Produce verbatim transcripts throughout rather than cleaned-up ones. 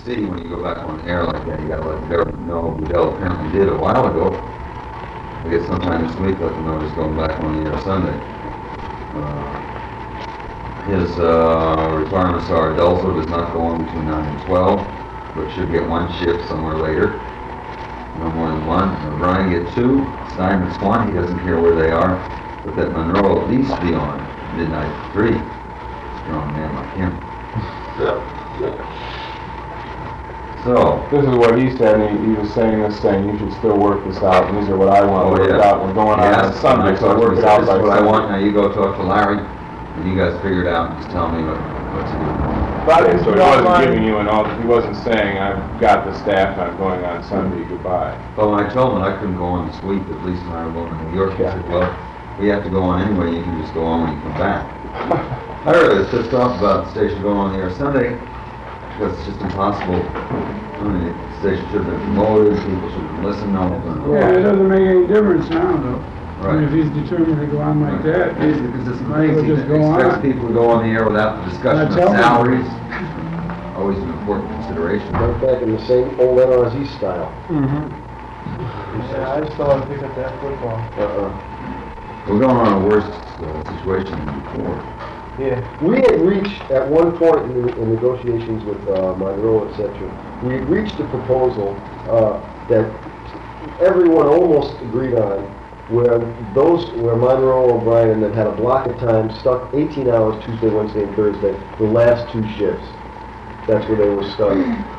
C, when you go back on the air like that, you gotta let Dale know who Dale apparently did a while ago. I guess sometime this week, let them know he's going back on the air Sunday. Uh, his uh, requirements are Delso does not go on between nine and twelve, but should get one shift somewhere later. No more than one. O'Brien get two. Stein gets one. He doesn't care where they are, but that Monroe at least be on midnight at three. Strong man like him. So this is what he said. And he, he was saying this, saying you should still work this out. And these are what I want oh, to work yeah. out. We're going yeah, on Sunday, so work it out by Sunday. This is what I want. Now you go talk to Larry, and you guys figure it out and just tell me what, what to do. But okay, so he wasn't mind. giving you an all. He wasn't saying I've got the staff and I'm going on Sunday. Goodbye. Well, when I told him I couldn't go on this week, at least when I was going to New York, he yeah. said, "Well, we have to go on anyway. You can just go on when you come back." I really was pissed off about the station going on the air Sunday because it's just impossible. I mean, the station should have been promoted. People should have listened. No, yeah, it doesn't make any difference now, though. Right. I mean, if he's determined to go on like that, he's, because it's might as well crazy. just go expects on. people to go on the air without the discussion of salaries. Always an important consideration. Right back in the same old N R Z style. Mm-hmm. Yeah, I just don't want to pick up that football. Uh-uh. We're going on a worse uh, situation than before. Yeah. We had reached, at one point in, the, in negotiations with uh, Monroe, et cetera, we had reached a proposal uh, that everyone almost agreed on, where those, where Monroe O'Brien that had a block of time, stuck eighteen hours Tuesday, Wednesday, and Thursday, the last two shifts. That's where they were stuck.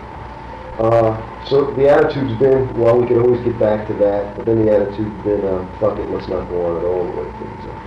Uh, so the attitude's been, well, we can always get back to that, but then the attitude's been, uh, fuck it, let's not go on at all the way things are.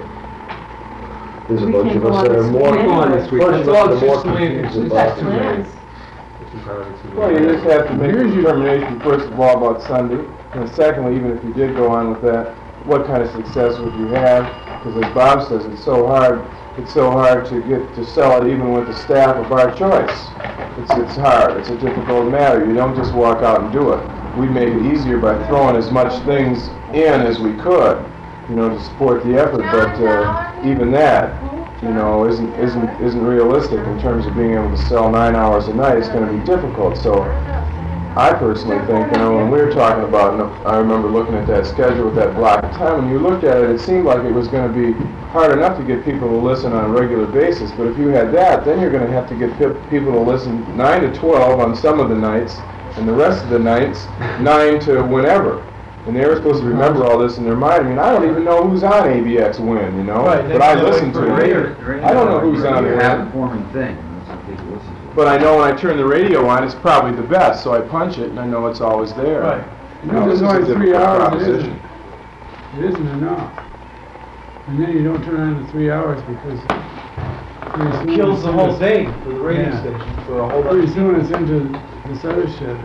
There's a We bunch can't of go us on that are this more, weekend. bunch Go on of this week. us That's that all, are it's more just the way it confused is. about That's it. plans. Well, you just have to make a determination, first of all, about Sunday, and secondly, even if you did go on with that, what kind of success would you have? Because as Bob says, it's so hard, it's so hard to get to sell it even with the staff of our choice. It's, it's hard, it's a difficult matter. You don't just walk out and do it. We made it easier by throwing as much things in as we could, you know, to support the effort, but uh, even that, you know, isn't isn't isn't realistic in terms of being able to sell nine hours a night. It's going to be difficult. So I personally think, you know, when we were talking about, and I remember looking at that schedule with that block of time, when you looked at it, it seemed like it was going to be hard enough to get people to listen on a regular basis. But if you had that, then you're going to have to get pe- people to listen nine to twelve on some of the nights, and the rest of the nights nine to whenever. And they were supposed to remember all this in their mind. I mean, I don't even know who's on A B X Win, you know, Right, but I listen to it. I don't know who's on It's it. a habit-forming thing. That's what people listen to. But I know when I turn the radio on, it's probably the best, so I punch it and I know it's always there. Right. You know, this there's is a only three difficult hours, it isn't, proposition. it isn't enough. And then you don't turn on the three hours because pretty soon It kills it's the into- whole day for the radio Yeah. station, for a whole Pretty bunch. soon it's into this other shit.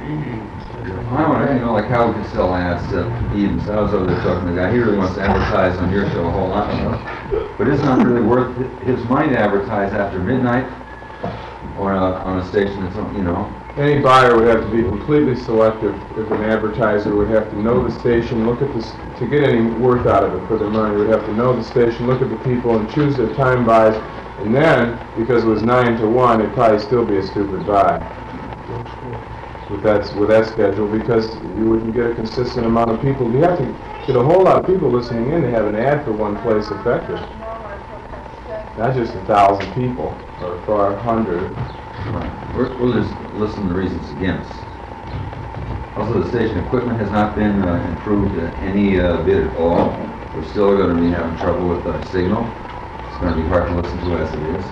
I want to, you know, like how we can sell ads to Eden. So I was over there talking to the guy. He really wants to advertise on your show a whole lot, you know? But it's not really worth his money to advertise after midnight or on a, on a station that's, you know. Any buyer would have to be completely selective. If an advertiser would have to know the station, look at this, to get any worth out of it for their money, would have to know the station, look at the people, and choose their time buys. And then, because it was nine to one, it'd probably still be a stupid buy with that with that schedule, because you wouldn't get a consistent amount of people. You have to get a whole lot of people listening in to have an ad for one place effective. Not just a thousand people or for a hundred. We're, we'll just listen to the reasons against. Also, the station equipment has not been uh, improved uh, any uh, bit at all. We're still going to be having trouble with our signal. It's going to be hard to listen to as it is.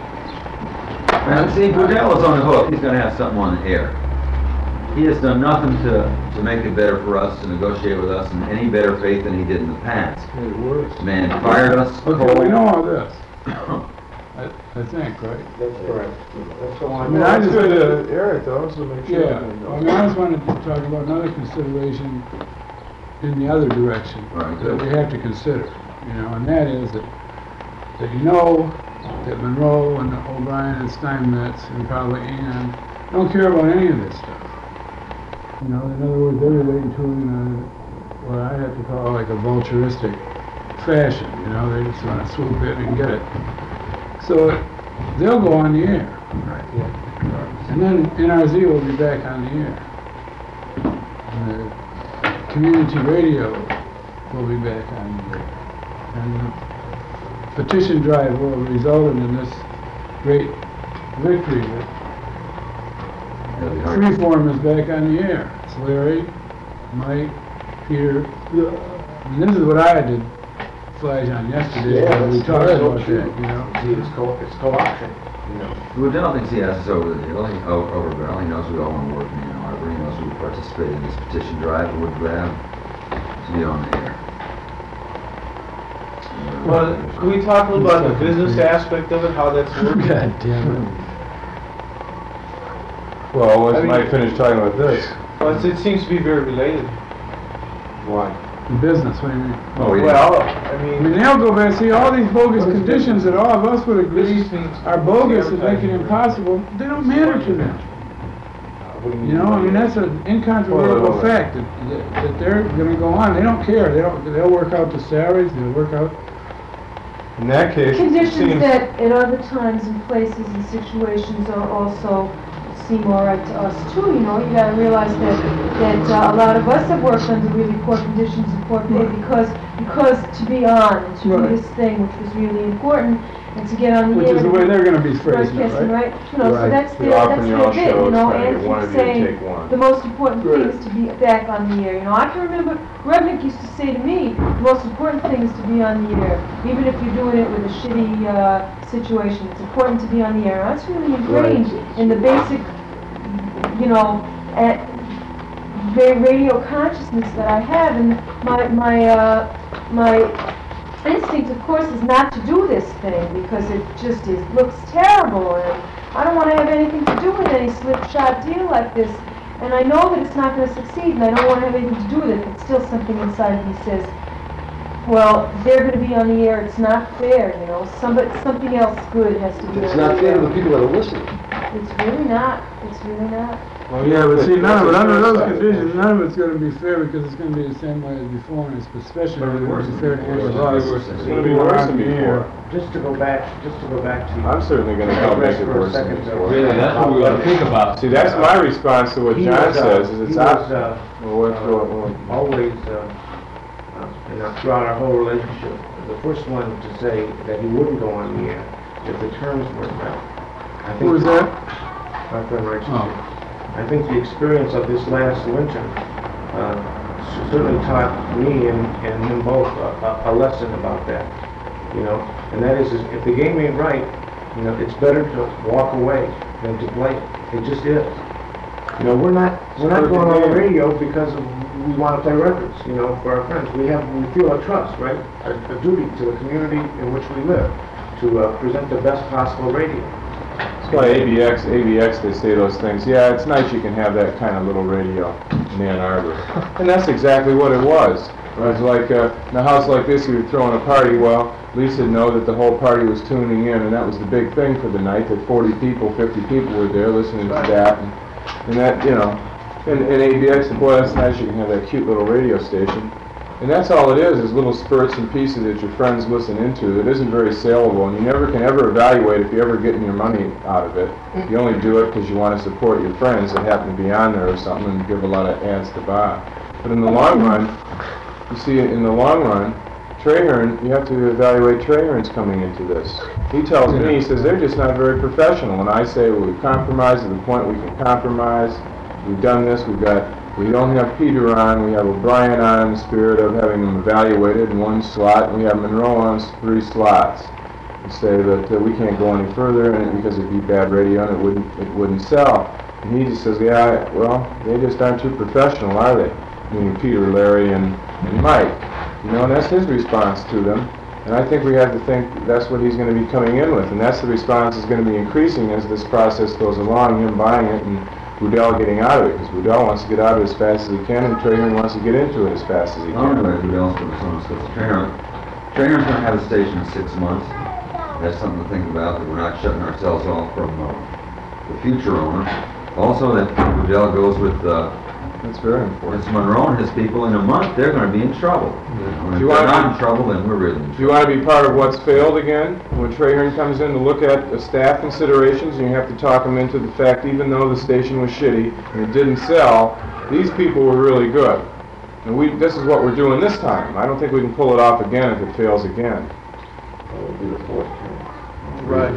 And see, Burdell is on the hook. He's going to have something on the air. He has done nothing to, to make it better for us, to negotiate with us in any better faith than he did in the past. It works. Man fired us. Okay, we know all this. I, I think, right? That's correct. That's the I one. mean, Well, I it's just good wanted to air it though, so make sure. Yeah, everyone knows. I mean, I just wanted to talk about another consideration in the other direction Right. that we have to consider, you know, and that is that, that you know that Monroe and O'Brien and Steinmetz and probably Ann don't care about any of this stuff. You know, in other words, they're relating to it in a, what I have to call like a vulturistic fashion, you know, they just want to swoop in and get it. So they'll go on the air. Right. And then N R Z will be back on the air. And the community radio will be back on the air. And the petition drive will have resulted in this great victory that It'll be hard. Freeform is back on the air. It's Larry, Mike, Peter. And this is what I did flash on yesterday, Yeah, when we that's talked right. about that, you know. See, it's co, it's co-option, you know. Goodell thinks he has us over the hill, he, o- over the barrel, he knows we all want to work in Ann Arbor, he knows we participate in this petition drive, and we're glad to be on the air. Well, can we talk a little about the business aspect of it, how that's working? God damn it. Well, I once mean- Mike finished talking about this, Well, it's- it seems to be very related. why? The business, what do you mean? Oh, yeah. Well, I I mean, mean, they'll go back, see, all these bogus conditions that all of us would agree business means. are bogus and make it impossible, they don't matter to them. You know, I mean, that's an Hold on, incontrovertible hold on. fact, that, that- that they're gonna go on, they don't care, they don't, they'll work out the salaries, they'll work out, In that case, it Conditions seems, that at other times and places and situations are also seem all right to us too, you know, you gotta realize that, that uh, a lot of us have worked under really poor conditions and poor pay because, because to be on, and to do Right. this thing, which was really important, and to get on the which air. is the way they're gonna be phrasing it, Broadcasting, right? right? You know, so Right. that's The their, that's often their y'all bit, show you is know, trying to and get one keep of you to saying take one. the most important Right. thing is to be back on the air, you know, I can remember Rudnick used to say to me, the most important thing is to be on the air, even if you're doing it with a shitty, uh, situation, it's important to be on the air, and that's really ingrained in the basic, you know, at very radio consciousness that I have, and my, my, uh, my instinct, of course, is not to do this thing, because it just is, looks terrible, and I don't wanna have anything to do with any slipshod deal like this, and I know that it's not gonna succeed, and I don't wanna have anything to do with it, but still something inside of me says, well, they're gonna be on the air, it's not fair, you know, somebody, something else good has to be on the air. It's not fair to the people that are listening. It's really not, it's really not. well, Yeah, but see, none of it, that's under the those short side. conditions, none of it's gonna be fair, because it's gonna be the same way as before, and it's especially But it'll be gonna worse be than fair to before. every It'll of be us. worse than It's who gonna be are worse on than the air. before. just to go back, just to go back to. I'm certainly gonna help make it worse than before. Really, that's what we ought to think about. See, that's my response to what He John was, uh, says, is it's he op- was, uh, well, what's uh, going on? always, uh, uh, and uh, throughout our whole relationship, the first one to say that he wouldn't go on the air if the terms weren't met. I Who was think that? My friend Wright. Oh. I think the experience of this last winter uh, certainly taught me and, and him both a, a, a lesson about that. You know, and that is, is if the game ain't right, you know, it's better to walk away than to play it. It just is. You know, we're not we're not going on the radio because of, we want to play records. You know, for our friends, we have we feel a trust, right? A, a duty to the community in which we live to uh, present the best possible radio. That's why A B X, A B X, they say those things. Yeah, it's nice you can have that kind of little radio in Ann Arbor. And that's exactly what it was. It was like, uh, in a house like this, you were throwing a party, well, Lisa would know that the whole party was tuning in, and that was the big thing for the night, that forty people, fifty people were there listening to that. And, and that, you know, and, and A B X, boy, that's nice, you can have that cute little radio station. And that's all it is, is little spurts and pieces that your friends listen into. It isn't very saleable, and you never can ever evaluate if you're ever getting your money out of it. You only do it because you want to support your friends that happen to be on there or something and give a lot of ads to buy. But in the long run, you see, in the long run, Traherne, you have to evaluate Traherne's coming into this. He tells me, he says, they're just not very professional. And I say, well, we've compromised to the point we can compromise. We've done this, we've got, we don't have Peter on, we have O'Brien on in the spirit of having them evaluated in one slot, and we have Monroe on s- three slots. We say that uh, we can't go any further and it, because it'd be bad radio and it wouldn't, it wouldn't sell. And he just says, yeah, well, they just aren't too professional, are they? Meaning Peter, Larry, and, and Mike. You know, and that's his response to them. And I think we have to think that's what he's going to be coming in with, and that's the response is going to be increasing as this process goes along, him buying it and Goodell getting out of it, because Goodell wants to get out of it as fast as he can, and Traherne wants to get into it as fast as he I'm can. glad Goodell's putting some stuff to Traherne. Traherne's gonna have a station in six months. That's something to think about, that we're not shutting ourselves off from uh, the future owner. Also, that Goodell goes with uh, That's very important. It's Monroe and his people, in a month, they're gonna be in trouble. You know, and Do If you they're wanna not be- in trouble, then we're really in Do trouble. you want to be part of what's failed again? When Traherne comes in to look at the staff considerations, and you have to talk them into the fact, even though the station was shitty and it didn't sell, these people were really good. And we, this is what we're doing this time. I don't think we can pull it off again if it fails again. That would be the fourth term. Right.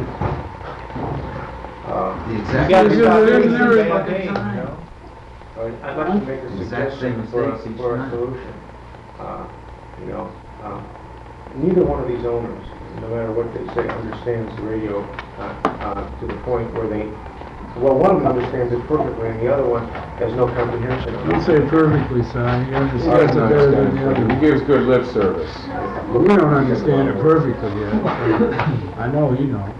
The You exact gotta It's be just- about it's thirty never- bad days, you know? I'd like to make a Exact same suggestion for a, mistakes each for a time. solution. Uh, You know, uh, neither one of these owners, no matter what they say, understands the radio uh, uh, to the point where they, well, one of them understands it perfectly and the other one has no comprehension of Don't it. say it perfectly, Si, he I understands it don't better than understand the it. He other. gives good lip service. We don't understand it perfectly yet. I know you know.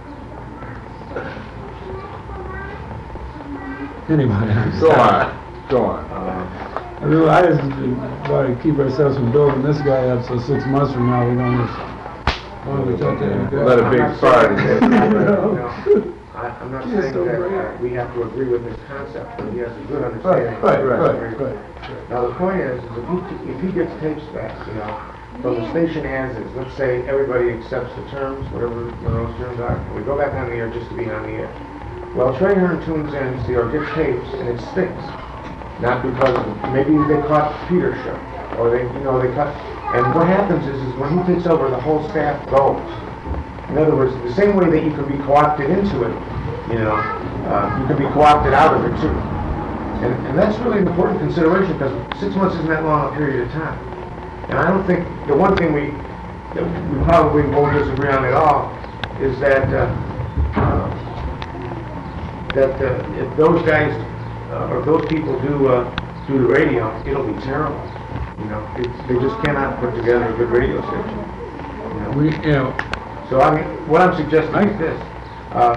Anyway, I'm Go sorry. on, go on. Uh, I mean, I just want to keep ourselves from building this guy up so six months from now we don't just, why don't we talk to him? Let a I'm big not fart. saying that, you know, I- I'm not He is saying so that brave. uh, we have to agree with his concept, but he has a good understanding. Right, of right, it. right, right. Now, the point is, is if he, if he gets tapes back, you know, from the station as is, let's say everybody accepts the terms, whatever Monroe's terms are, and we go back on the air just to be on the air. Well, Traherne tunes in, see, or gets tapes, and it stinks. Not because, maybe they caught Peter's show, or they, you know, they cut, and what happens is, is when he takes over, the whole staff goes. In other words, the same way that you can be co-opted into it, you know, uh, you can be co-opted out of it too. And, and that's really an important consideration, because six months isn't that long a period of time. And I don't think, the one thing we, that we probably won't disagree on at all, is that, uh, uh, that uh, if those guys, uh, or if those people do, uh, do the radio, it'll be terrible. You know, it's, they just cannot put together a good radio station. You know? We, you know, So, I mean, what I'm suggesting is this, uh,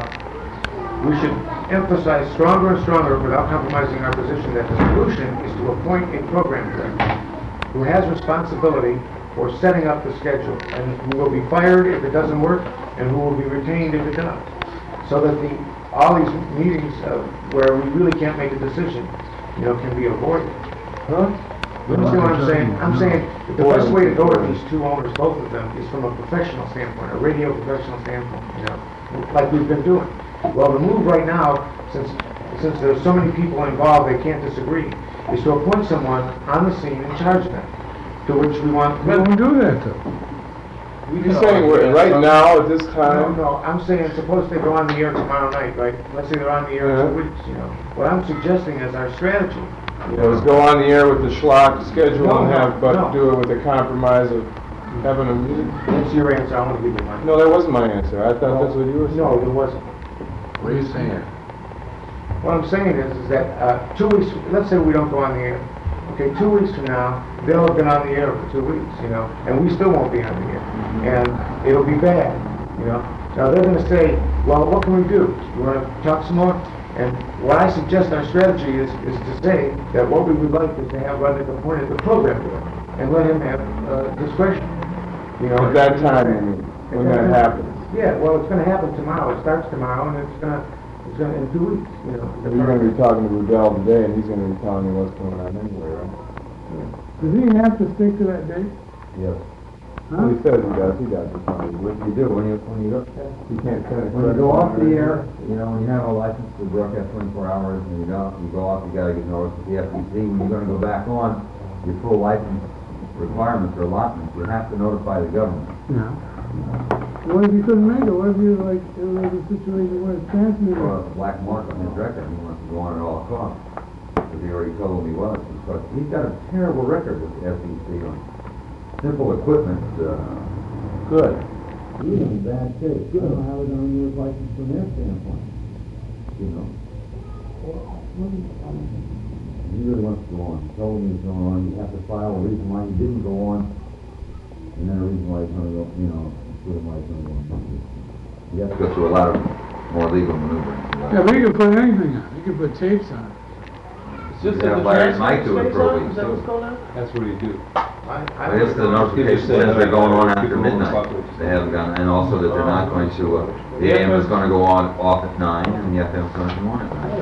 we should emphasize stronger and stronger, without compromising our position, that the solution is to appoint a program director who has responsibility for setting up the schedule, and who will be fired if it doesn't work, and who will be retained if it does. So that the, all these meetings uh, where we really can't make a decision, you know, can be avoided. Huh? You understand what I'm saying? I'm saying that the best way to go to these two owners, both of them, is from a professional standpoint, a radio professional standpoint, you know, like we've been doing. Well, the move right now, since since there's so many people involved, they can't disagree, is to appoint someone on the scene in charge of them, to which we want. we don't do that though. You're saying we're, right now, at this No, time? no, I'm saying suppose they go on the air tomorrow night, right? Let's say they're on the air in two Yeah. weeks, you know. What I'm suggesting is our strategy. You It was go on the air with the schlock schedule No, and no, have, but no. do it with the compromise of having a music. That's your answer, I want to give you mine. No, that wasn't my answer. I thought that's what you were saying. No, it wasn't. What are you saying? What I'm saying is, is that, uh, two weeks, let's say we don't go on the air. Okay, two weeks from now, they'll have been on the air for two weeks, you know, and we still won't be on the air. And it'll be bad, you know. Now, they're gonna say, well, what can we do? You wanna talk some more? And what I suggest our strategy is, is to say that what we would like is to have Roderick appointed the program director, and let him have, uh, discretion, you know. At that time, you mean, when that happens. Yeah, well, it's gonna happen tomorrow. It starts tomorrow, and it's gonna, it's gonna, in two weeks, you know. the You're gonna be first- talking to Rudell today, and he's gonna be telling you what's going on anyway, right? Does he have to stick to that date? Yes. Well, he says he does, he does. What do you do when you, when you go, He can't finish. When you go off the air, you know, when you have a license to broadcast twenty-four hours, and you don't, you go off, you gotta get notice of the F C C. When you're gonna go back on, your full license requirements or allotments, you have to notify the government. No. What if you couldn't make it? What if you, like, it was a situation where it's transmitted? Or a black mark on his record, he wants to go on at all costs. Because he already told him he was, because he's got a terrible record with the F C C on simple equipment, uh, Good. he's in bad shape. I don't know how they're gonna use license from their standpoint, you know? He really wants to go on. He told me he's going on, you have to file a reason why he didn't go on, and then a reason why he's gonna go, you know, reason why he's gonna go on. you have to go through a lot of more legal maneuvering. Yeah, but you can put anything on. You can put tapes on. You have Larry and Mike do it for a week, too. That's what he do. I, I I guess the notification says they're going on after midnight. They haven't gone, and also that they're not going to, uh, the A M is gonna go on, off at nine, and the F M is gonna come on at nine.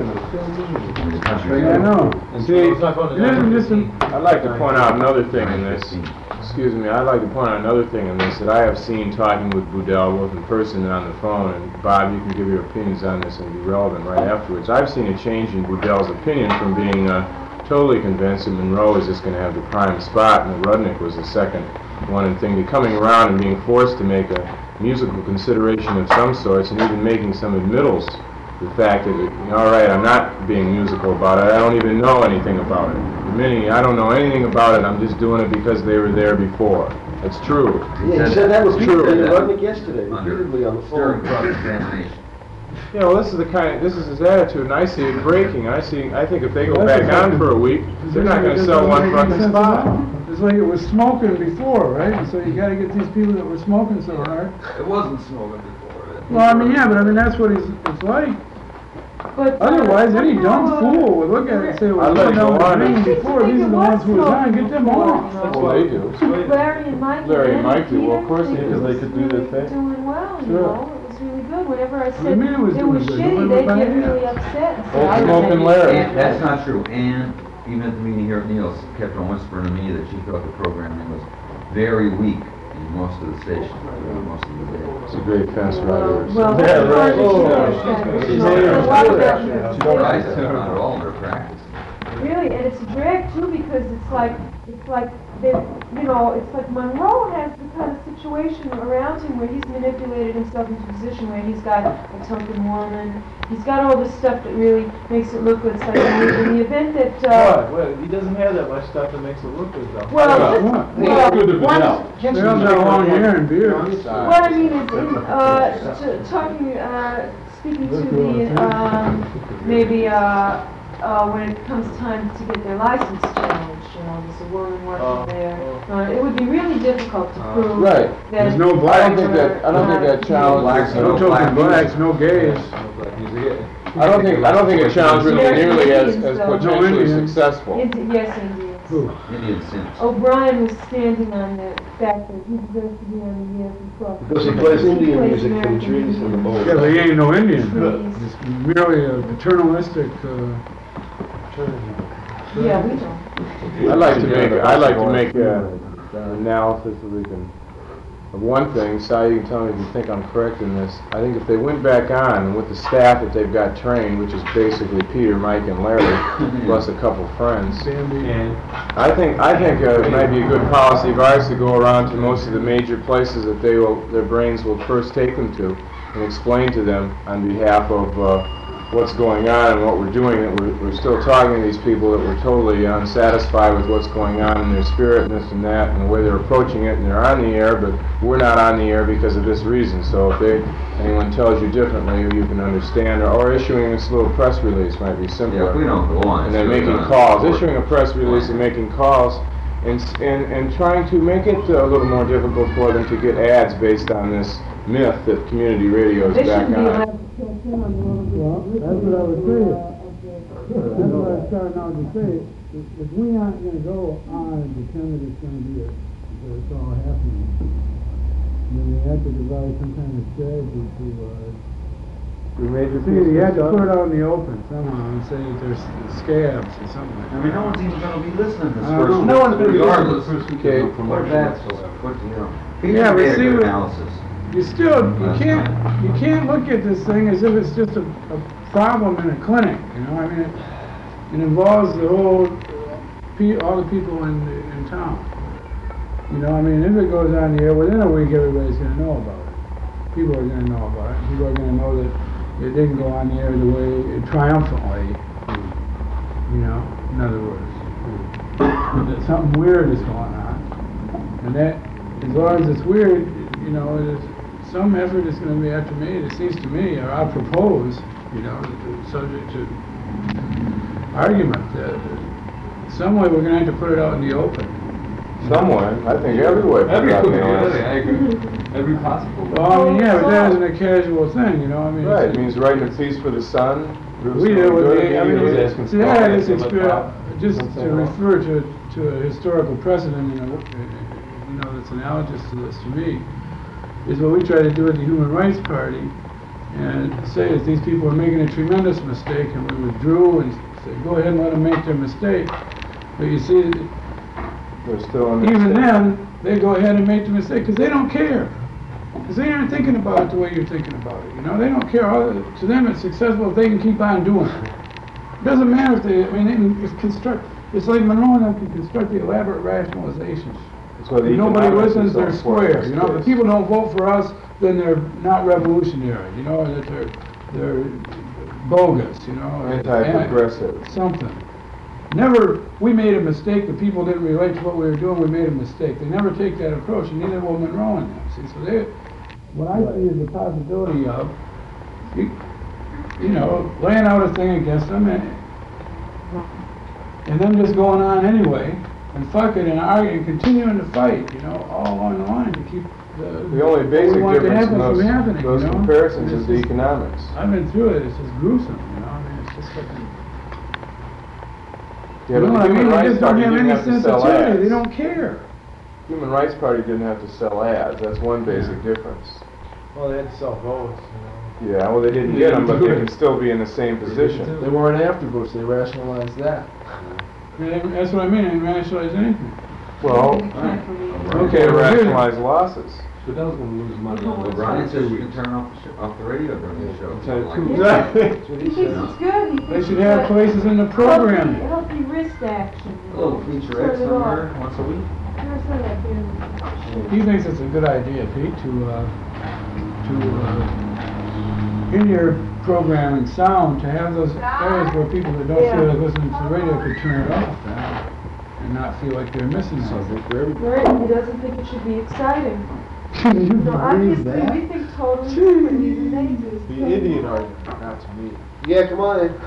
I mean, the country's Yeah, I know. See, It isn't just a, I'd like to point out another thing in this. Excuse me, I'd like to point out another thing in this that I have seen talking with Boudel, both in person and on the phone, and Bob, you can give your opinions on this and be relevant right afterwards. I've seen a change in Boudel's opinion from being uh, totally convinced that Monroe is just going to have the prime spot and that Rudnick was the second one and thing, to coming around and being forced to make a musical consideration of some sorts and even making some admittals. The fact that, you know, all right, I'm not being musical about it, I don't even know anything about it. Admitting I don't know anything about it, I'm just doing it because they were there before. That's true. Yeah, he said that was True. true. Rudnick yesterday, Under- repeatedly on the During phone. cross-examination. You know, this is the kind, this is his attitude, and I see it breaking. I see, I think if they go Well, back that's on a- for a week, they're not gonna sell one fucking spot. It's like it was smoking before, right? And so you gotta get these people that were smoking so hard. It wasn't smoking before. Well, I mean, yeah, but I mean, that's what he's, it's like. But, uh, Otherwise, any dumb somehow, uh, fool would look at it and say, well, I'd let you it know, go on. drinking I think before, these are the it was ones who was on, smoking get them before, off. you know. Well, they do. Larry and Mike. Larry and and Mike do. Well, of Peter, course they it do. was They could do their really thing. Doing well, you Sure. know, it was really good. Whenever I do said you mean it was it was doing good? shitty, Nobody they would buy get it. really upset and say, Old I don't smoking think Larry. And that's not true, and even at the meeting here at Neil's, kept on whispering to me that she thought the programming was very weak in most of the stations, throughout most of the day. It's a great fence rider. or Well, something. that's hard to Oh, do. she's There's very a lot of good. that- She She tries to, not at all in her practice. Really, and it's a drag too, because it's like, it's like, they, you know, it's like Monroe has the kind of situation around him where he's manipulated himself into a position where he's got a token woman, he's got all this stuff that really makes it look good. It's like in the, in the event that, uh, What? What? He doesn't have that much stuff that makes it look good though. well, What? well, Good to one, know. They all got long hair and beards. what I mean is, in, uh, to, talking, uh, speaking to the, um, maybe, uh, uh, when it comes time to get their license changed, you know, there's a woman working Oh, there. Uh, it would be really difficult to prove Right. that. There's no I black. don't think that, I don't think that challenges. No token blacks, no gays. I don't think, I don't think it challenges really Yes, nearly as, Indians, as though. potentially No Indians. successful. Indi- yes, Indians. Who? Indian Sims. O'Brien was standing on the fact that he deserves to be on the year before. Because he plays Indian plays music for the American trees and the music. bows. Yeah, but he ain't no Indian. Trees. It's merely a paternalistic, uh, Yeah, we know. I'd like to make, I'd like to make uh, an analysis if we can, of one thing, Si, you can tell me if you think I'm correct in this. I think if they went back on with the staff that they've got trained, which is basically Peter, Mike, and Larry, plus a couple friends, Bambi. I think, I think uh, it might be a good policy of ours to go around to most of the major places that they will, their brains will first take them to and explain to them on behalf of uh, what's going on and what we're doing, that we're, we're still talking to these people that we're totally unsatisfied with what's going on in their spirit and this and that and the way they're approaching it, and they're on the air, but we're not on the air because of this reason. So if they, anyone tells you differently, you can understand, or, or issuing this little press release might be simpler. Yeah, if we don't go on. And it's then really making gonna- calls, issuing a press release and making calls, and, s- and, and trying to make it uh, a little more difficult for them to get ads based on this myth that community radio is They back shouldn't be allowed on. to catch in on the little bit. Well, that's what I was saying. That's what I was starting out to say. If, if we aren't gonna go on and pretend that it's gonna be a, that it's all happening, then they have to devise some kind of strategy to, uh, The major see, you had to put it out in the open somehow and say that there's scabs or something like I that. mean, no one's even gonna be listening this I first know. week, No one's gonna be listening regardless. this first week. Okay. What that's, what, you know, people Yeah, but made a see good what- analysis. You still, you can't, you can't look at this thing as if it's just a, a problem in a clinic, you know, I mean, it, it involves the whole, uh, pe- all the people in, in town. You know, I mean, if it goes on the air, within a week, everybody's gonna know about it. People are gonna know about it, people are gonna know that it didn't go on the air the way, triumphantly, you know, in other words. That something weird is going on, and that, as long as it's weird, you know, it is, some effort is gonna be after made, it seems to me, or I propose, you know, subject to argument, that some way we're gonna have to put it out in the open. Somewhere, I think every way. Every, put it yeah, out there. I agree. Every possible way. Well, I mean, yeah, but that isn't a casual thing, you know, I mean. Right, it it's- means writing a piece for the Sun. We do, with the, I mean, It was it's, asking see, I had this Paul, asking experience, Bob. just to refer to, to a historical precedent, you know, you know, that's analogous to this to me, is what we try to do at the Human Rights Party, and say that these people are making a tremendous mistake, and we withdrew and said, go ahead and let them make their mistake. But you see, They're still in the even state. then, they go ahead and make the mistake, because they don't care. Because they aren't thinking about it the way you're thinking about it, you know? They don't care. All, to them, it's successful if they can keep on doing it. It doesn't matter if they, I mean, they can if construct, it's like Monroe and them can construct the elaborate rationalizations. That's why the If nobody economics listens, is so they're important square, in you know? this If people don't vote for us, then they're not revolutionary, you know, or that they're, they're bogus, you know? or Anti-progressive. Something. Never, we made a mistake, the people didn't relate to what we were doing, we made a mistake. They never take that approach, and neither will Monroe and them, see? So they, what I see is the possibility of, you, you know, laying out a thing against them, and, and then just going on anyway, and fuck it, and arguing, and continuing to fight, you know, all along the line to keep the... The only what basic we want to difference in happen those, from happening, those you know? comparisons And is it's the just- economics. I've been through it, it's just gruesome, you know, I mean, it's just fucking... Yeah, You know but what the I mean? Human They Rights just don't Party have didn't any have to sell sensitivity, ads. they don't care. Human Rights Party didn't have to sell ads, that's one basic difference. Well, they had to sell votes, you know. Yeah, well, they didn't get them, but they can still be in the same position. They weren't after Bush, they rationalized that. They- That's what I mean, I didn't rationalize anything. Well, You can't believe it. okay, well, here- rationalize losses. But that was gonna lose money on Well, the Brian says you can turn off the, sh- off the radio during the show. Tell you Like- the truth. Exactly. That's what He he thinks said. it's good, he They thinks should it's have a places in the program. Healthy, healthy wrist action. A little featurette Turn it off. somewhere, once a week. There's none of that being- He thinks it's a good idea, Pete, to, uh, to, uh, in your programming sound, to have those areas where people that don't feel like listening to the radio could turn it off then, and not feel like they're missing something. Right, he doesn't think it should be exciting. Can you No, obviously, believe that? we think totally differently than they do. The Indian argument, not to me. Yeah, come on in.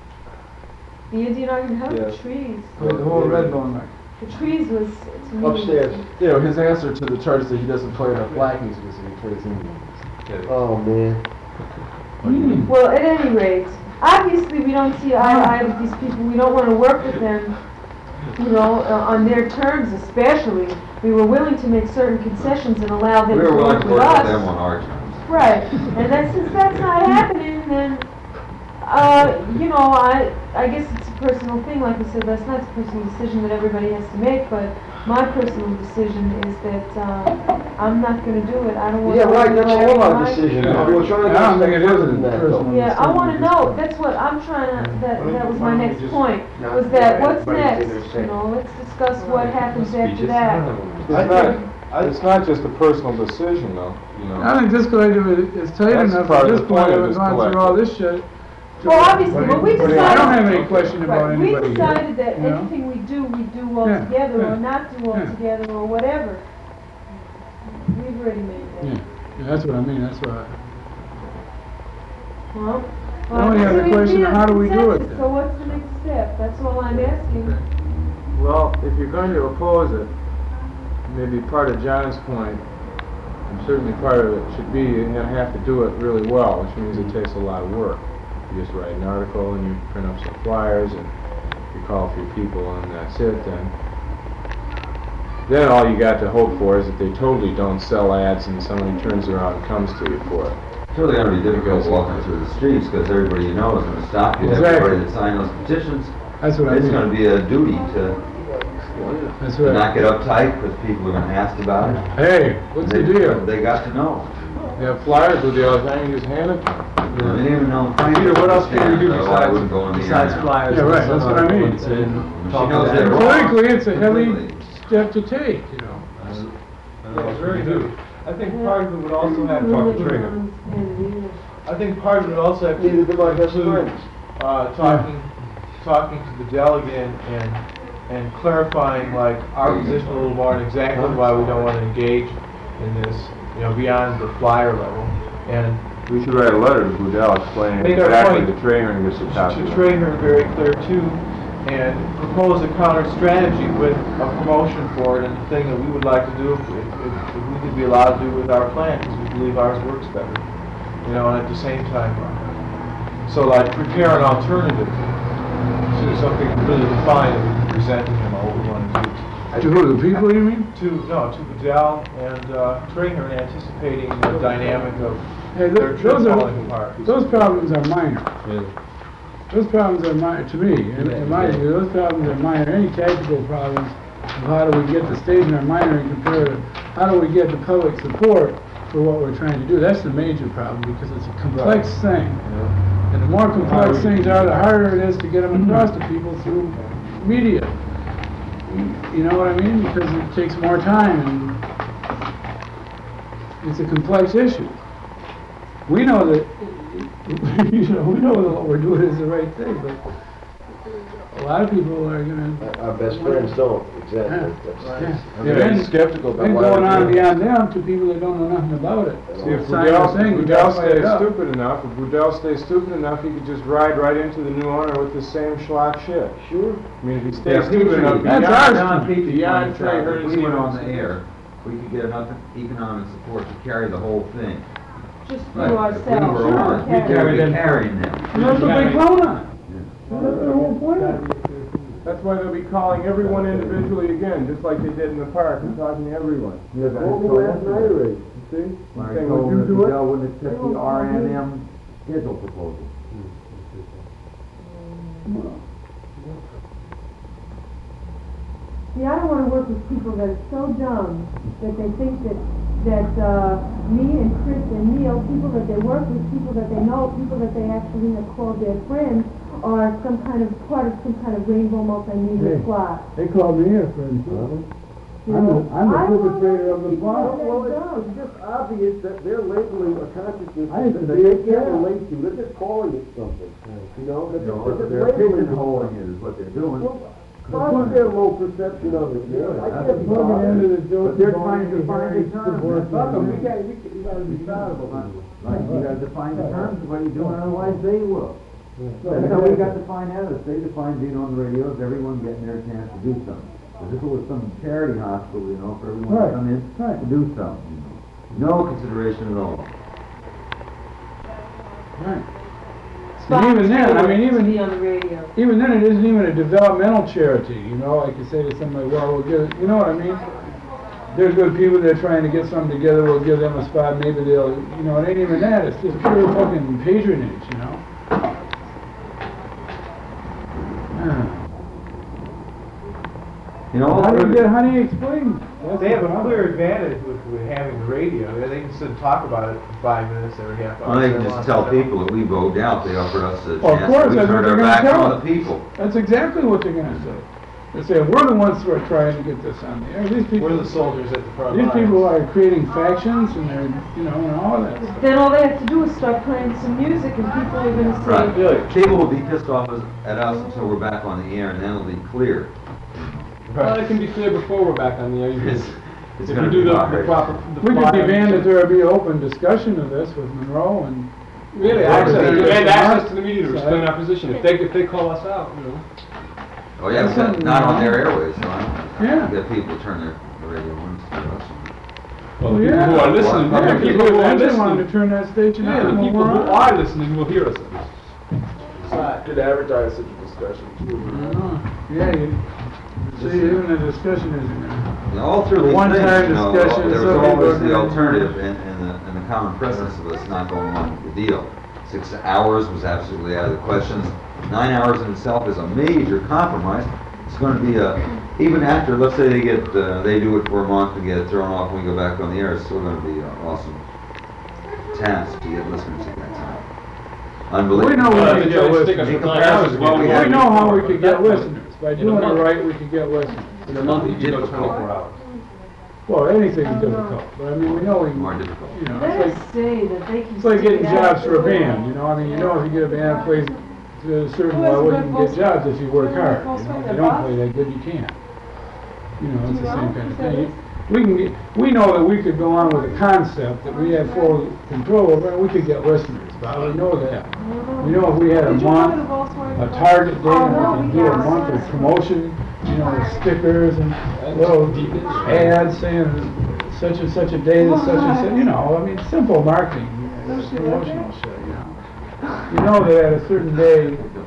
The Indian argument, how about the Yeah. trees? The the whole red bone, like, The trees was, to me. Upstairs. You know, his answer to the charge that he doesn't play enough black music is that he plays Indian. Oh, man. hmm. Well, at any rate, obviously, we don't see eye to eye with these people, we don't wanna work with them, you know, uh, on their terms especially. We were willing to make certain concessions and allow We them to were willing work to with work with them us. on our terms. Right, and then since that's not happening, then, uh, you know, I, I guess it's a personal thing, like I said, that's not a personal decision that everybody has to make, but my personal decision is that, uh, I'm not gonna do it, I don't want to. Yeah, right, that's all our decision. Yeah. We're trying to I don't think it get is further a than that, personal though. Yeah, I wanna know, that's what I'm trying to, that, that was my next point, was that, what's next? You know, let's discuss what happens after that. It's not, it's not just a personal decision, though, you I know. think this collective is tight That's enough part at of this the point, point of that we've this gone through all this shit. to- Well, obviously, but we I don't decided- have any question about Right, we anybody here. decided that you know? anything we do, we do all Yeah, together, yeah, or not do all yeah. together, or whatever. We've already made Yeah, that. yeah, that's what I mean, that's what, Well, I well, only I have guess the we question need of a how do we do it consensus, then? So what's the next step? That's all I'm asking. Well, if you're going to oppose it, maybe part of John's point, and certainly part of it should be, you're gonna have to do it really well, which means it takes a lot of work. You just write an article and you print up some flyers and you call a few people and that's it, then. Then all you got to hope for is that they totally don't sell ads and somebody turns around and comes to you for it. It's really gonna be difficult walking through the streets, because everybody you know is gonna stop you, Exactly. everybody that signed those petitions. that's what I It's mean. gonna be a duty to That's to right. not get uptight, because people are gonna ask about it. Hey, what's the They- deal? They got to know. You have flyers with you all the time, you just hand it to them. I didn't even know. Peter, what else can we do Otherwise, I wouldn't go in besides, the air besides now. flyers? Yeah, right, and that's some what I mean. articles and She talk knows about they're that? wrong. Politically, it's a heavy Completely. step to take, you know. Yeah, it's very good. I think part of it would also have Really to, don't understand it either. I think part of it would also have to Neither do my best include, friends. uh, talking, talking to the delegate and, and clarifying like our position a little more and exactly why we don't want to engage in this, you know, beyond the flyer level. And We should write a letter to Boudel explaining Make our exactly point. the Trainer gets a copy to of it. Trainer very clear too, and propose a counter strategy with a promotion for it and the thing that we would like to do if, if, if we could be allowed to do with our plan, because we believe ours works better. You know, and at the same time, uh, so like prepare an alternative to there's something really defined that we can present to him on what we want to do. To who, the people, you mean? To, no, to Goodell and uh, Trainer, and anticipating the dynamic of Hey, their th- trip those falling are, apart. those problems are minor. Those problems are minor, to me, in, in my view, those problems are minor. Any tactical problems of how do we get the stadium are minor in comparative, how do we get the public support for what we're trying to do? That's the major problem, because it's a complex thing. And the more complex things are, the harder it is to get them across to people through media. You know what I mean? Because it takes more time, and it's a complex issue. We know that, you know, we know that what we're doing is the right thing, but a lot of people are gonna... Our best friends don't, exactly. Yeah. That's- Yeah. I'm very skeptical about And why going we're on doing it. beyond them to people that don't know nothing about it. See, if Sign Goodell, the thing, if you Goodell gotta fight it stays up. stupid enough, if Goodell stays stupid enough, he could just ride right into the new owner with the same schlock shit. Sure. I mean, if he Yeah, stays stupid Petrie, enough, That's beyond, ours. John Petrie beyond points Trey out that Hearn's if we went on the scheme. air, we could get enough economic support to carry the whole thing. Just Right. through If ourselves. we were on, Sure, we carry. carried them, carrying them. And that's what they count on. That's their whole point. That's why they'll be calling everyone individually again, just like they did in the park, and talking to everyone. Yeah, told me last night already. You see? When I Saying, told would them you that do it? Goodell wouldn't accept the R N M schedule proposal. See, I don't wanna work with people that are so dumb that they think that, that, uh, me and Chris and Neil, people that they work with, people that they know, people that they actually have called their friends, are some kind of, part of some kind of rainbow multimedia Hey. plot. They called me a friend, too. You I'm the, know? I'm the I don't wanna perpetrator work of with the people plot. that Well, are it's, dumb. it's just obvious that they're labeling a consciousness I used to that be they a can't kid. relate to. They're just calling it something, you know? They're You know, just, they're they're just labeling it. pigeonholing it is what they're doing. Well, Probably their low perception of it, yeah. I That's can't be Plug it into bothered. the Joe But they're Saboni trying to find hearing the terms. support. Welcome, we got, we, you gotta be valuable, huh? Right, you gotta define the terms of what you're doing, otherwise they will. That's how we got to find out, is they define being on the radio as everyone getting their chance to do something. Because if it was some charity hospital, you know, for everyone to Right, come in right. to do something, you know. No consideration at all. Right. And even then, I mean, To even, be on the radio. even then, it isn't even a developmental charity, you know, like you say to somebody, well, we'll give, you know what I mean? They're good people, they're trying to get something together, we'll give them a spot, maybe they'll, you know, it ain't even that, it's just pure fucking patronage, you know? Ah. You know, How do you get, how do you explain? That's They have the a problem. clear advantage with, with having the radio. They can sit and talk about it for five minutes every half hour. Well, they if can want just tell to. people that we voted out, they offered us a Well, of chance, course, we that's what turned they're our gonna back tell on us. the people. That's exactly what they're gonna say. They say, we're the ones who are trying to get this on the air, these people. We're the soldiers at the front These lines. people are creating factions and they're, you know, and all that stuff. Then all they have to do is start playing some music and people are gonna Right, say, people will be pissed off as- at us until we're back on the air, and then it'll be clear. Well, it can be clear before we're back on the air. You can- It's, it's If gonna you do be the, the hard. proper, the We could flyers- demand that there be open discussion of this with Monroe and. Really, Well, access, the- demand access to the media to Sorry. explain our position. If they, if they call us out, you know. Oh, yeah, but Something- not on their airways, so I Yeah. don't, get people to turn their the radio on to us. Well, the Yeah. people who are listening, Yeah, the Yeah, people people who are eventually wanted to listening, turn that station yeah, on. the when people we're who on. are listening will hear us at least. Could advertise such a discussion. Uh, Yeah, you, see, even the discussion isn't gonna. And all through these One-time things, you know, discussion, there was some people always are the gonna- alternative and, and the, and the common presence of us not going along with the deal. Six hours was absolutely out of the questions. Nine hours in itself is a major compromise. It's gonna be a, even after, let's say they get, uh, they do it for a month and get it thrown off and we go back on the air, it's still gonna be an awesome task to get listeners at that time. Unbelievable. We know we Well, can they get try to stick listeners. us In with nine comparison hours, to well, what we We had know how we before. could get That was- listeners. By in a doing it month. right, we could get listeners. In a month, you can go Difficult. twenty-four hours. Well, anything's difficult, but I mean, we know we can. More difficult. You know, let it's us like, say that they can. it's like getting say that. jobs for a band, you know, I mean, you know, if you get a band that plays to a certain level, you can get jobs if you work hard, you know, if you don't play that good, you can't. You know, it's the same kind of thing. We can get, we know that we could go on with a concept that we have full control over, and we could get listeners, Bob, we know that. We know if we had a Did you go to month, the Volkswagen? a target date, Oh, and no, we we could do a got month it. of promotion, you know, with stickers and little ads saying such and such a day, to such and such, you know, I mean, simple marketing, uh, promotional shit, you know. You know that at a certain day,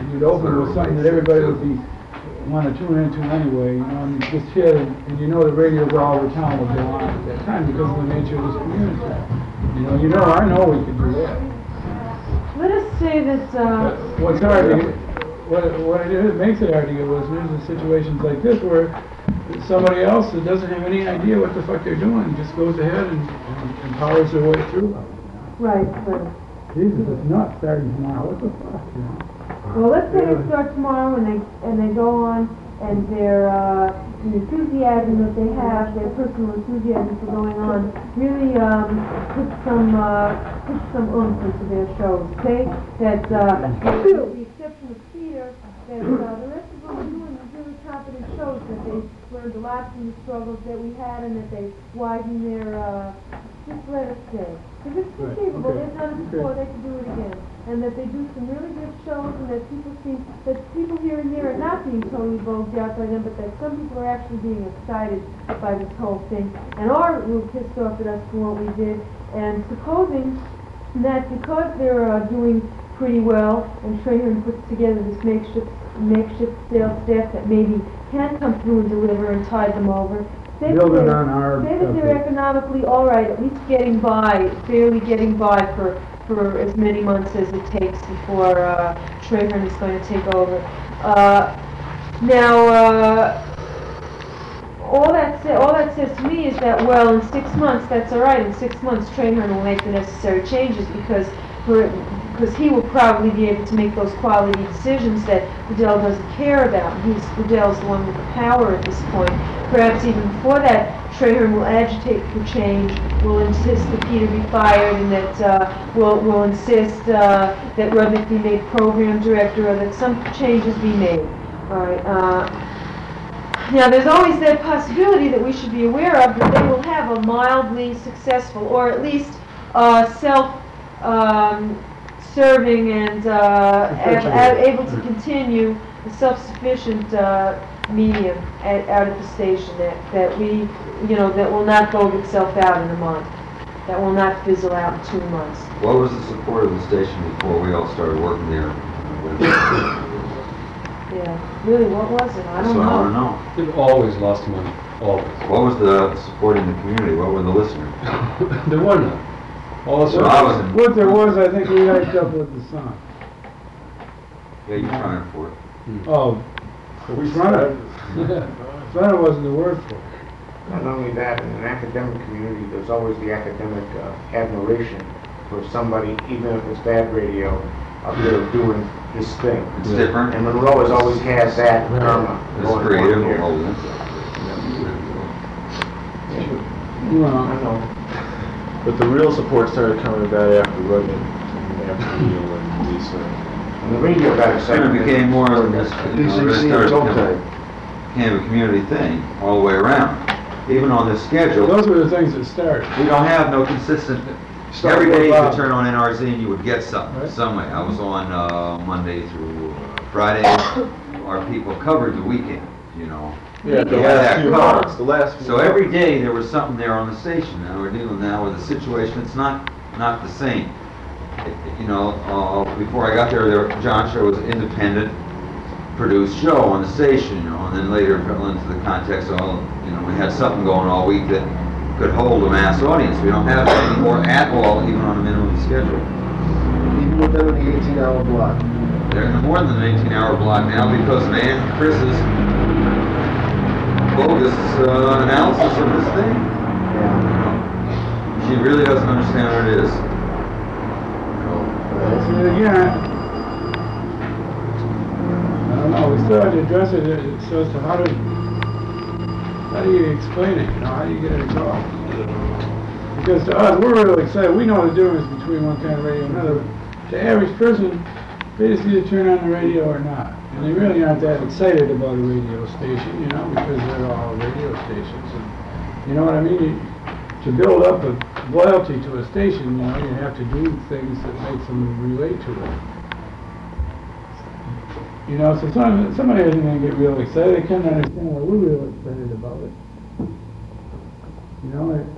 you'd open with something that everybody would be, wanna tune into anyway, you know, and you just hit, and, and you know the radios all over town will go on at that time because of the nature of this community. You know, you know, I know we could do that. Let us say that, uh, But what's hard to get, what, what it is, makes it hard to get listeners is situations like this where somebody else that doesn't have any idea what the fuck they're doing just goes ahead and, and, and powers their way through. right, right. Jesus, it's nuts starting tomorrow, what the fuck, you know? Well, let's say they start tomorrow and they, and they go on and their, uh, the enthusiasm that they have, their personal enthusiasm for going on, really, um, puts some, uh, puts some oomph into their shows. Say that, uh, with the exception of Peter, that, uh, the rest of them are doing really competent shows, that they learned a lot from the struggles that we had and that they widened their, uh, just let us say. If it's Right, conceivable, okay, they've done it before, they can do it again. And that they do some really good shows and that people seem, that people here and there are not being totally vogued out by them, but that some people are actually being excited by this whole thing and are a little pissed off at us for what we did. And supposing that because they're uh, doing pretty well and Trahan puts together this makeshift, makeshift sales staff that maybe can come through and deliver and tide them over, Say Build that it they're- on our Say that they're effort. economically all right, at least getting by, barely getting by for, for as many months as it takes before, uh, Trahan is going to take over. Uh, now, uh, all that sa- all that says to me is that, well, in six months, that's all right, in six months, Trahan will make the necessary changes because, for, because he will probably be able to make those quality decisions that Goodell doesn't care about. He's, Goodell's the one with the power at this point. Perhaps even before that, Trahan will agitate for change, will insist that Peter be fired, and that, uh, will, will insist, uh, that Rudnick be made program director, or that some changes be made. All right, uh, now, there's always that possibility that we should be aware of that they will have a mildly successful, or at least, uh, self, um, serving and, uh, ab- ab- able to continue a self-sufficient, uh, medium at, out at the station that, that we, you know, that will not vogue itself out in a month, that will not fizzle out in two months. What was the support of the station before we all started working there? Yeah, really, what was it? I don't So I wanna know. know. They've always lost money, always. What was the support in the community? What were the listeners? There were none. All the So I was in. What there was, I think we hyped up with the song. Yeah, you're trying for it. Oh, we front of, front of wasn't the word for it. Not only that, in an academic community, there's always the academic uh, admiration for somebody, even if it's bad radio, up there doing his thing. It's different. And Monroe has always had that karma It's going creative. on here. Well, that's- I Well, know. But the real support started coming about after Rudnick, and after Neil and Lisa. And the radio got Kind excited. of became more than just, you know, it started to become- became a community thing all the way around. Even on this schedule, those were the things that started. we don't have no consistent, Start every with day you Bob. could turn on N R Z and you would get something, Right. some way. I was on, uh, Monday through uh, Friday, our people covered the weekend, you know. Yeah, the Yeah, last that few car. months, the last few So months. every day there was something there on the station. Now we're dealing now with a situation, it's not, not the same. It- You know, uh, before I got there, there, John Show was an independent produced show on the station, you know, and then later it fell into the context of, you know, we had something going all week that could hold a mass audience. We don't have that anymore at all, even on a minimum schedule. Even with them in the eighteen hour block. They're in the more than an eighteen hour block now because of Ann Chris's bogus uh, analysis of this thing. She really doesn't understand what it is. See, again, I don't know, we still have to address it, it- so as to how do, how do you explain it, you know, how do you get it across? Because to us, we're really excited, we know the difference between one kind of radio and another. The average person, they just either turn on the radio or not. And they really aren't that excited about a radio station, you know, because they're all radio stations. And, you know what I mean? You- To build up a loyalty to a station, you know, you have to do things that makes them relate to it. You know, so some, somebody isn't gonna get real excited, they can't understand why we're real excited about it. You know, it,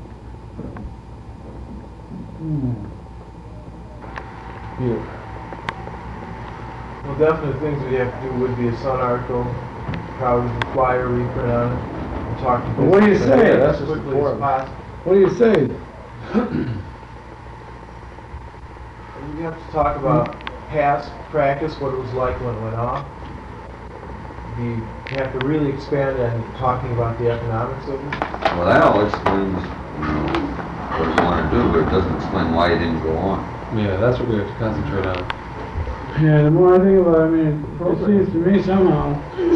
hmm. Yeah. Well, definitely things we'd have to do would be a Sun article, probably the flyer reprint on it, and talk to Well, what do you business say? as That's just quickly the as forum. possible. What do you say? You have to talk about past practice, what it was like when it went off. You have to really expand on talking about the economics of it. Well, that all explains, you know, what you want to do, but it doesn't explain why it didn't go on. Yeah, that's what we have to concentrate on. Yeah, the more I think about it, I mean, it seems to me somehow,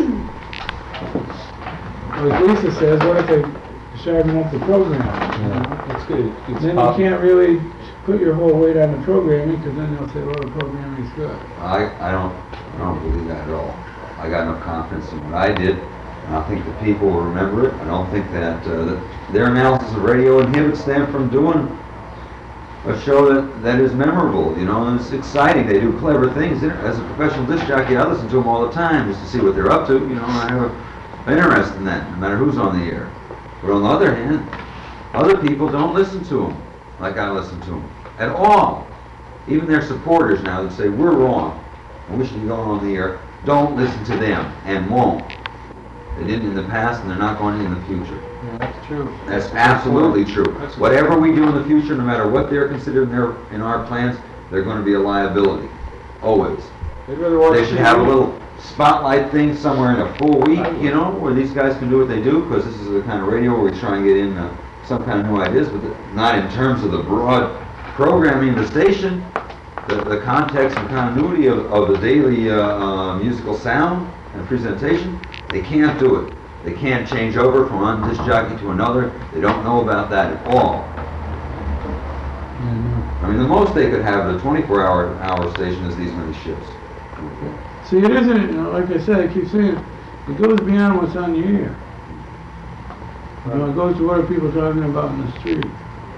like Lisa says, what if they sharpen up the program? Yeah, it's good. It's Then you pop- can't really put your whole weight on the programming, because then they'll say, well, the programming's good. I, I don't, I don't believe that at all. I got enough confidence in what I did, and I think the people will remember it. I don't think that, uh, that their analysis of radio inhibits them from doing a show that, that is memorable, you know, and it's exciting. They do clever things. As a professional disc jockey, I listen to them all the time just to see what they're up to, you know, and I have an interest in that, no matter who's on the air. But on the other hand, other people don't listen to them like I listen to them at all. Even their supporters now that say, we're wrong, and we should be going on the air, don't listen to them, and won't. They didn't in the past, and they're not going to in the future. Yeah, that's true. That's absolutely true. Whatever we do in the future, no matter what they're considered in their, in our plans, they're going to be a liability, always. They'd rather watch They should T V. have a little spotlight thing somewhere in a full week, you know, where these guys can do what they do, because this is the kind of radio where we try and get in uh, some kind of new ideas, but the- not in terms of the broad programming of the station, the, the context and continuity of, of the daily uh, uh, musical sound and presentation. They can't do it. They can't change over from one disc jockey to another. They don't know about that at all. I mean, the most they could have, the twenty-four hour hour station, is these many shifts. See, it isn't, you know, like I said, I keep saying, it goes beyond what's on the air. You know, it goes to what are people talking about in the street.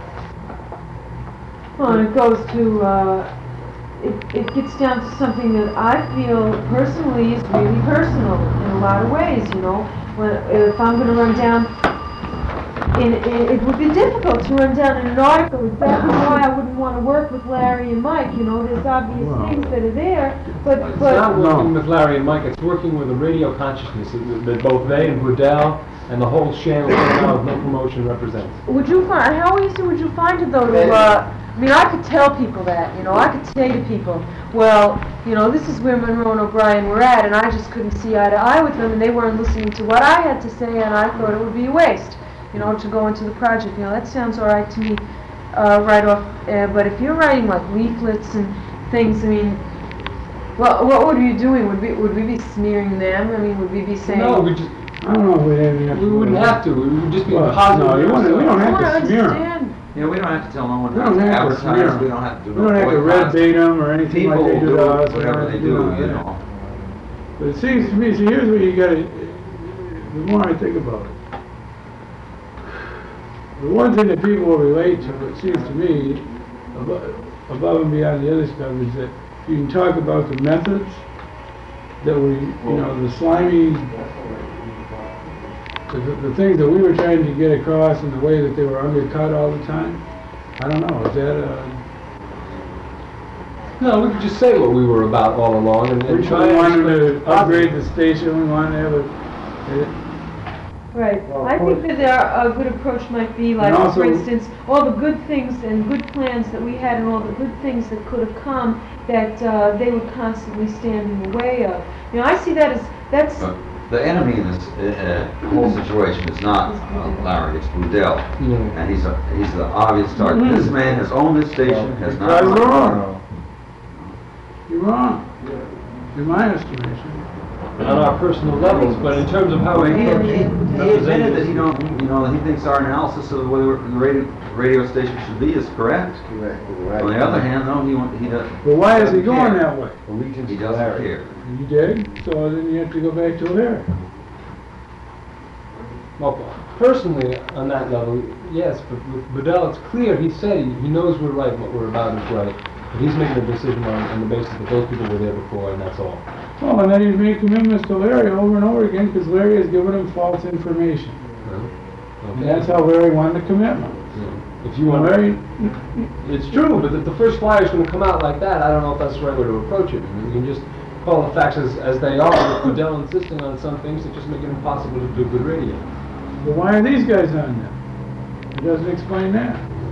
Well, and it goes to, uh, it, it gets down to something that I feel personally is really personal in a lot of ways, you know. When, if I'm gonna run down, in, in, it would be difficult to run down in an article, exactly why I wouldn't wanna work with Larry and Mike, you know, there's obvious Well. things that are there, but, It's but. not working with Larry and Mike, it's working with a radio consciousness that, that both they and Woodell and the whole channel now of No Promotion represents. Would you find, how easy would you find it though to, uh, I mean, I could tell people that, you know, I could say to people, well, you know, this is where Monroe and O'Brien were at, and I just couldn't see eye to eye with them, and they weren't listening to what I had to say, and I thought it would be a waste, you know, to go into the project. You know, that sounds all right to me, uh, right off, uh, but if you're writing like leaflets and things, I mean, well, what would we be doing? Would we, would we be smearing them? I mean, would we be saying? No, we just, I don't know if we'd have enough. we wouldn't have to, we would just be Well, positive. no, you wouldn't- we don't I have wanna to smear 'em. understand. Yeah, we don't have to tell no one We not don't to have to smear 'em. advertise, we don't have to do We no don't have to red boycotts. bait them or anything like People they do do to us. We don't whatever have they to do, none of you that. know. But it seems to me, see, here's what you gotta, the more I think about it. The one thing that people will relate to, it seems to me, above, above and beyond the other stuff, is that you can talk about the methods that we, you know, the slimy, the, the things that we were trying to get across and the way that they were undercut all the time. I don't know, is that a... No, we could just say what we were about all along and, and We try and wanted explain to upgrade the station, we wanted to have a, Right, Well, I of think course- that there, a good approach might be like, And for also- instance, all the good things and good plans that we had and all the good things that could have come that, uh, they would constantly stand in the way of. You know, I see that as, that's, But the enemy in this uh, uh, whole situation is not uh, Larry, it's Woodell. Yeah. And he's a, he's the obvious target. Mhm. This man has owned this station, has you're not. wrong. You're wrong, in my estimation. on our personal levels, but in terms of how Well, we he, approach he, he admitted representatives. that he don't, you know, he thinks our analysis of the way the radio, radio station should be is correct. Correct, On the other hand, though, he, wa- he doesn't. But why is he doesn't going care. that way? Allegiance He to doesn't Larry. care. You did, so then you have to go back to Larry. Well, personally, on that level, yes, but with Bedell, it's clear, he said he, he knows we're right, what we're about is right, but he's making a decision on, on the basis that those people were there before, and that's all. Well, and then he's made commitments to Larry over and over again, because Larry has given him false information. And that's how Larry won the commitment. If you Well, want, Larry, it's true, but if the first flyer's gonna come out like that, I don't know if that's the right way to approach it. You can just call the facts as, as they are, with Goodell insisting on some things that just make it impossible to do good radio. But why are these guys on there? It doesn't explain that.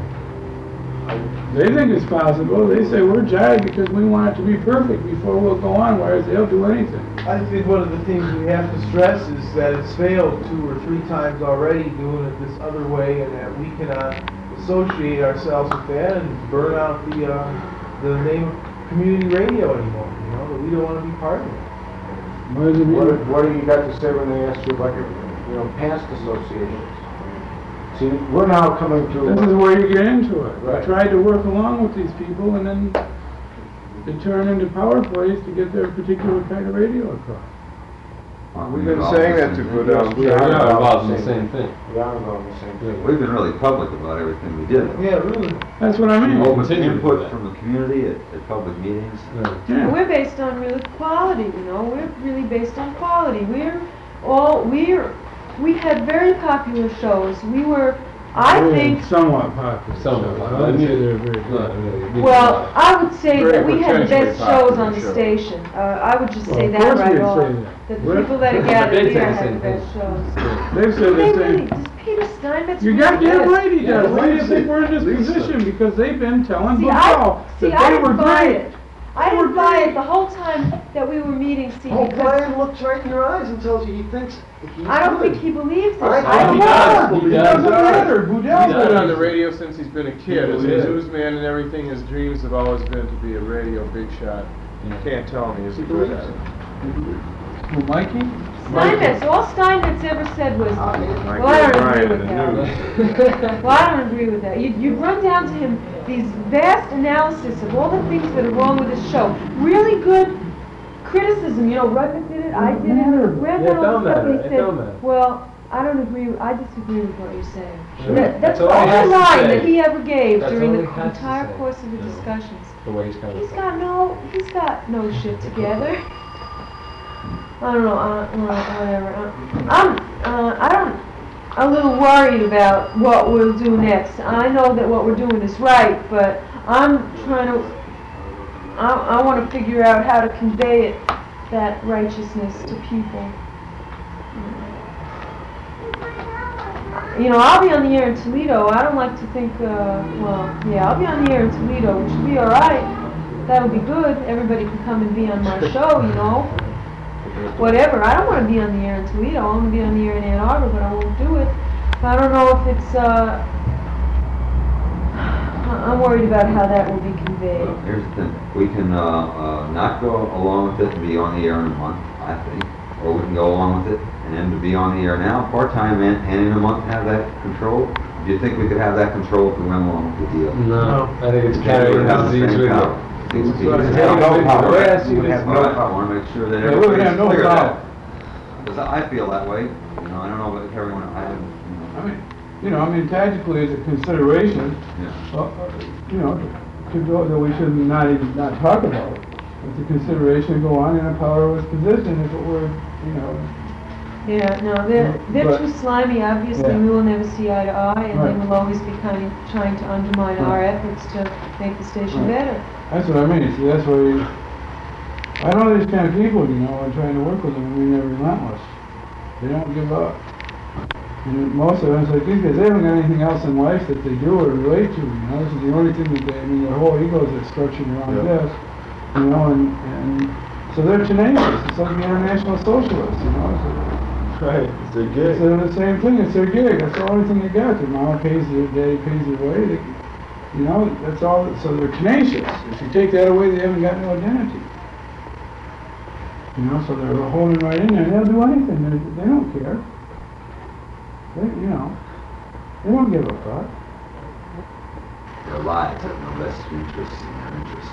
They think it's possible. They say we're jive because we want it to be perfect before we'll go on, whereas they'll do anything. I think one of the things we have to stress is that it's failed two or three times already doing it this other way, and that we cannot associate ourselves with that and burn out the, uh, the name of community radio anymore, you know, that we don't want to be part of it. What does it What, mean? what do you got to say when they ask you about your, you know, past associations? See, we're now coming to. This is where you get into it. Right. I tried to work along with these people, and then they turn into power plays to get their particular kind of radio across. Aren't We've we been involved saying in that the to same go thing? down. We We're are not involved involved in the same thing. We are involved in the same thing. We've been really public about everything we did. Yeah, really. That's what I mean. Open continue to do input that. from the community at, at public meetings. Right. Yeah. We're based on really quality, you know, we're really based on quality. We're all, we're, we had very popular shows. We were, I Very think, somewhat popular. Somewhat I popular. wouldn't say they're very Not good. really. well, I would say Very that we had the potentially best shows on popular the show. station. Uh, I would just Well, say of that course right we'd off. say that. That the We're- people that are They gathered say here the had same the best thing. shows. They've said Do the they same. really, does Peter Steinmetz You really got damn exist? right he Yeah, does. Why do you Lisa- think we're in this Lisa. position? Because they've been telling See, I, Blumenthal see, that I they were didn't buy great. it. I They were didn't buy great. it the whole time that we were meeting, see, Oh, because Brian looks right in your eyes and tells you he thinks he's I don't good. think he believes it. I- I he don't does. know. He It does. doesn't matter. Goodell's He been does. on the radio since he's been a kid. As a Yeah. newsman and everything, his dreams have always been to be a radio big shot. You can't tell me he's good at it. Who, Mikey? Steinmetz, all Steinmetz ever said was, well, Mikey I don't O'Brien agree with in the that. news. Well, I don't agree with that. You, you run down to him these vast analysis of all the things that are wrong with his show. Really good criticism, you know, Rudnick did it, I did it, Ran Yeah, it down don't all the stuff matter, he it said. don't matter. Well, I don't agree, I disagree with what you're saying. Sure. That, that's That's the all he has only to line say. that he ever gave That's during all the he has to entire say. course of the Yeah. discussions. The way he's kind of. He's got no, he's got no shit together. I don't know, uh, well, whatever. Uh, I'm, uh, I don't, I'm a little worried about what we'll do next. I know that what we're doing is right, but I'm trying to, I, I want to figure out how to convey it, that righteousness to people. You know, I'll be on the air in Toledo. I don't like to think, uh, well, yeah, I'll be on the air in Toledo, which will be all right. That'll be good. Everybody can come and be on my show, you know. Whatever. I don't want to be on the air in Toledo. I want to be on the air in Ann Arbor, but I won't do it. I don't know if it's, uh, I'm worried about how that will be conveyed. Well, here's the thing, we can, uh, uh, not go along with it and be on the air in a month, I think, or we can go along with it and to be on the air now, part-time and, and in a month have that control. Do you think we could have that control if we went along with the deal? No, I think it's We carrying would have the the disease same with power. you. These That's people what I'm have saying. no power. Yes, you We just- have no power. I wanna make sure that Yeah, we're gonna have no everybody's clear of power. that. Because I feel that way, you know, I don't know about everyone, I haven't, you I mean, you know, I mean, tactically as a consideration, know, yeah. uh, uh, you know, to go, that we should not even, not talk about. It's a consideration to go on in a powerless position if it were, you know, Yeah, no, they're, they're But- too slimy. Obviously, Yeah. we will never see eye to eye, and they Right. will always be kind of trying to undermine our Right. efforts to make the station Right. better. that's what I mean, see, that's why, you- I know these kind of people, you know, I'm trying to work with them, and we never relentless. They don't give up. And most of them, it's like, these guys, they haven't got anything else in life that they do or relate to, you know, this is the only thing that they, I mean, their whole egos are structured around Yeah. this, you know, and, and, so they're tenacious, it's like the international socialists, you know, so. Right, it's a It's gig. uh, the same thing, it's their gig, that's the only thing they got, their mama pays their, daddy pays their way, they, you know, that's all, so they're tenacious. If you take that away, they haven't got no identity. You know, so they're holding right in there, they'll do anything, they, they don't care. They, you know, they don't give a fuck. Their lives have no less interest in their interest.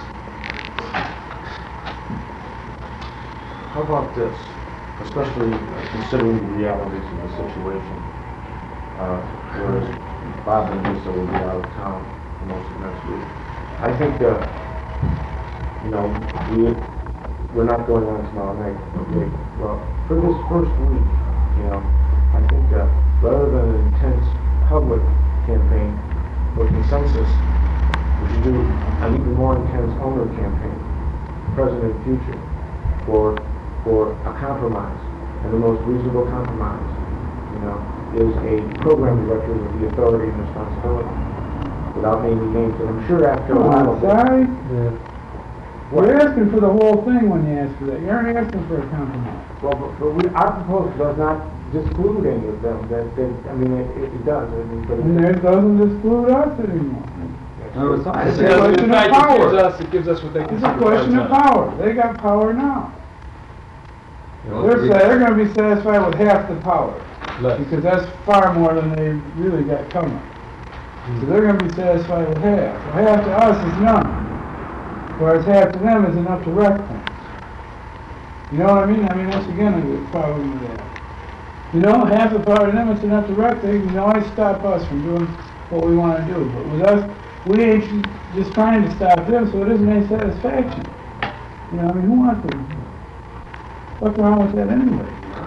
How about this, especially considering the realities of the situation, uh, whereas Bob and Lisa will be out of town for most of next week. I think, uh, you know, we, we're not going on tomorrow night, okay? Well, for this first week, you know, I think, uh, rather than an intense public campaign or consensus, we should do an even more intense owner campaign, present and future. for, for a compromise, and the most reasonable compromise, you know, is a program director with the authority and responsibility, without naming names, and I'm sure after a Come while. on, sorry. Yeah. You're asking for the whole thing when you ask for that. You aren't asking for a compromise. Well, but, but we, our proposal does not disclude any of them, that, that, I mean, it, it it does, I mean, but. And it doesn't exclude us anymore. No, it's not. It's It's a a- question In of fact, it power. gives us, it gives us what they It's consider. a question of part-time. power. They got power now. Well, They're, you- sa- they're gonna be satisfied with half the power, Less. because that's far more than they really got coming. So they're gonna be satisfied with half. Well, half to us is none, whereas half to them is enough to wreck things. You know what I mean? I mean, that's again a problem with that. You know, half the power to them is enough to wreck things, you can always stop us from doing what we wanna do. But with us, we ain't just trying to stop them, so it isn't any satisfaction. You know, I mean, who wants to? What's wrong with that anyway?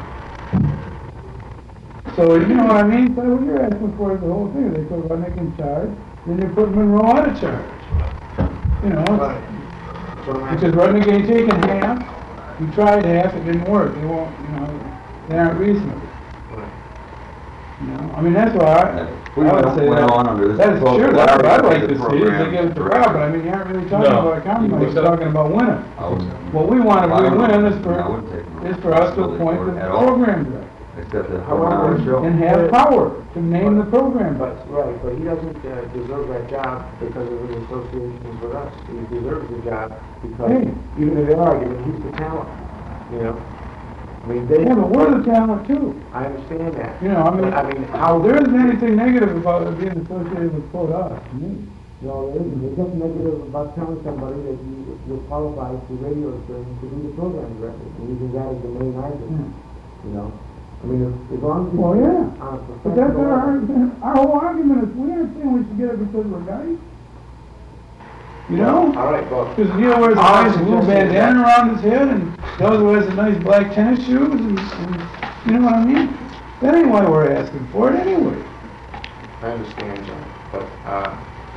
So, you know what I mean? So what you're asking for is the whole thing. They put Rudnick in charge, then they put Monroe out of charge. You know, Right. So I'm asking- because Rudnick ain't taking half. We tried half, it didn't work. They won't, you know, they aren't reasonable. You know, I mean, that's why I, We I went would say went that. on under this. That's proposal. sure, that's what I'd Already like the to see, is they program give it to director. Rob, but I mean, you aren't really talking No. about a compromise, you're talking about winning. I wouldn't- What we want to I be don't know. winning is I for, wouldn't take no is for us to responsibility appoint for the it at all. program director. Except that However, program show. And have power to name the program But, director. right, but he doesn't uh, deserve that job because of his associations with us. He deserves the job because, Hey. even in their argument, he's the talent, you know? I mean, they, Yeah, but we're the talent too. I understand that. You know, I mean, But, I mean, how, how, there isn't anything negative about it being associated with quote us, to me. no, there isn't. There's nothing negative about telling somebody that you, you're qualified for radio training to be the program director, and using that as the main argument, you know? I mean, as, as long as you. Well, yeah. On a But that's professional our level. argument, our whole argument is, we aren't saying we should get it because we're guys. You know? All right, well. Because Neil wears a all I'm nice blue suggesting is bandana that- around his head, and Doug wears a nice black tennis shoes, and, and, you know what I mean? That ain't why we're asking for it anyway. I understand, John, but, uh,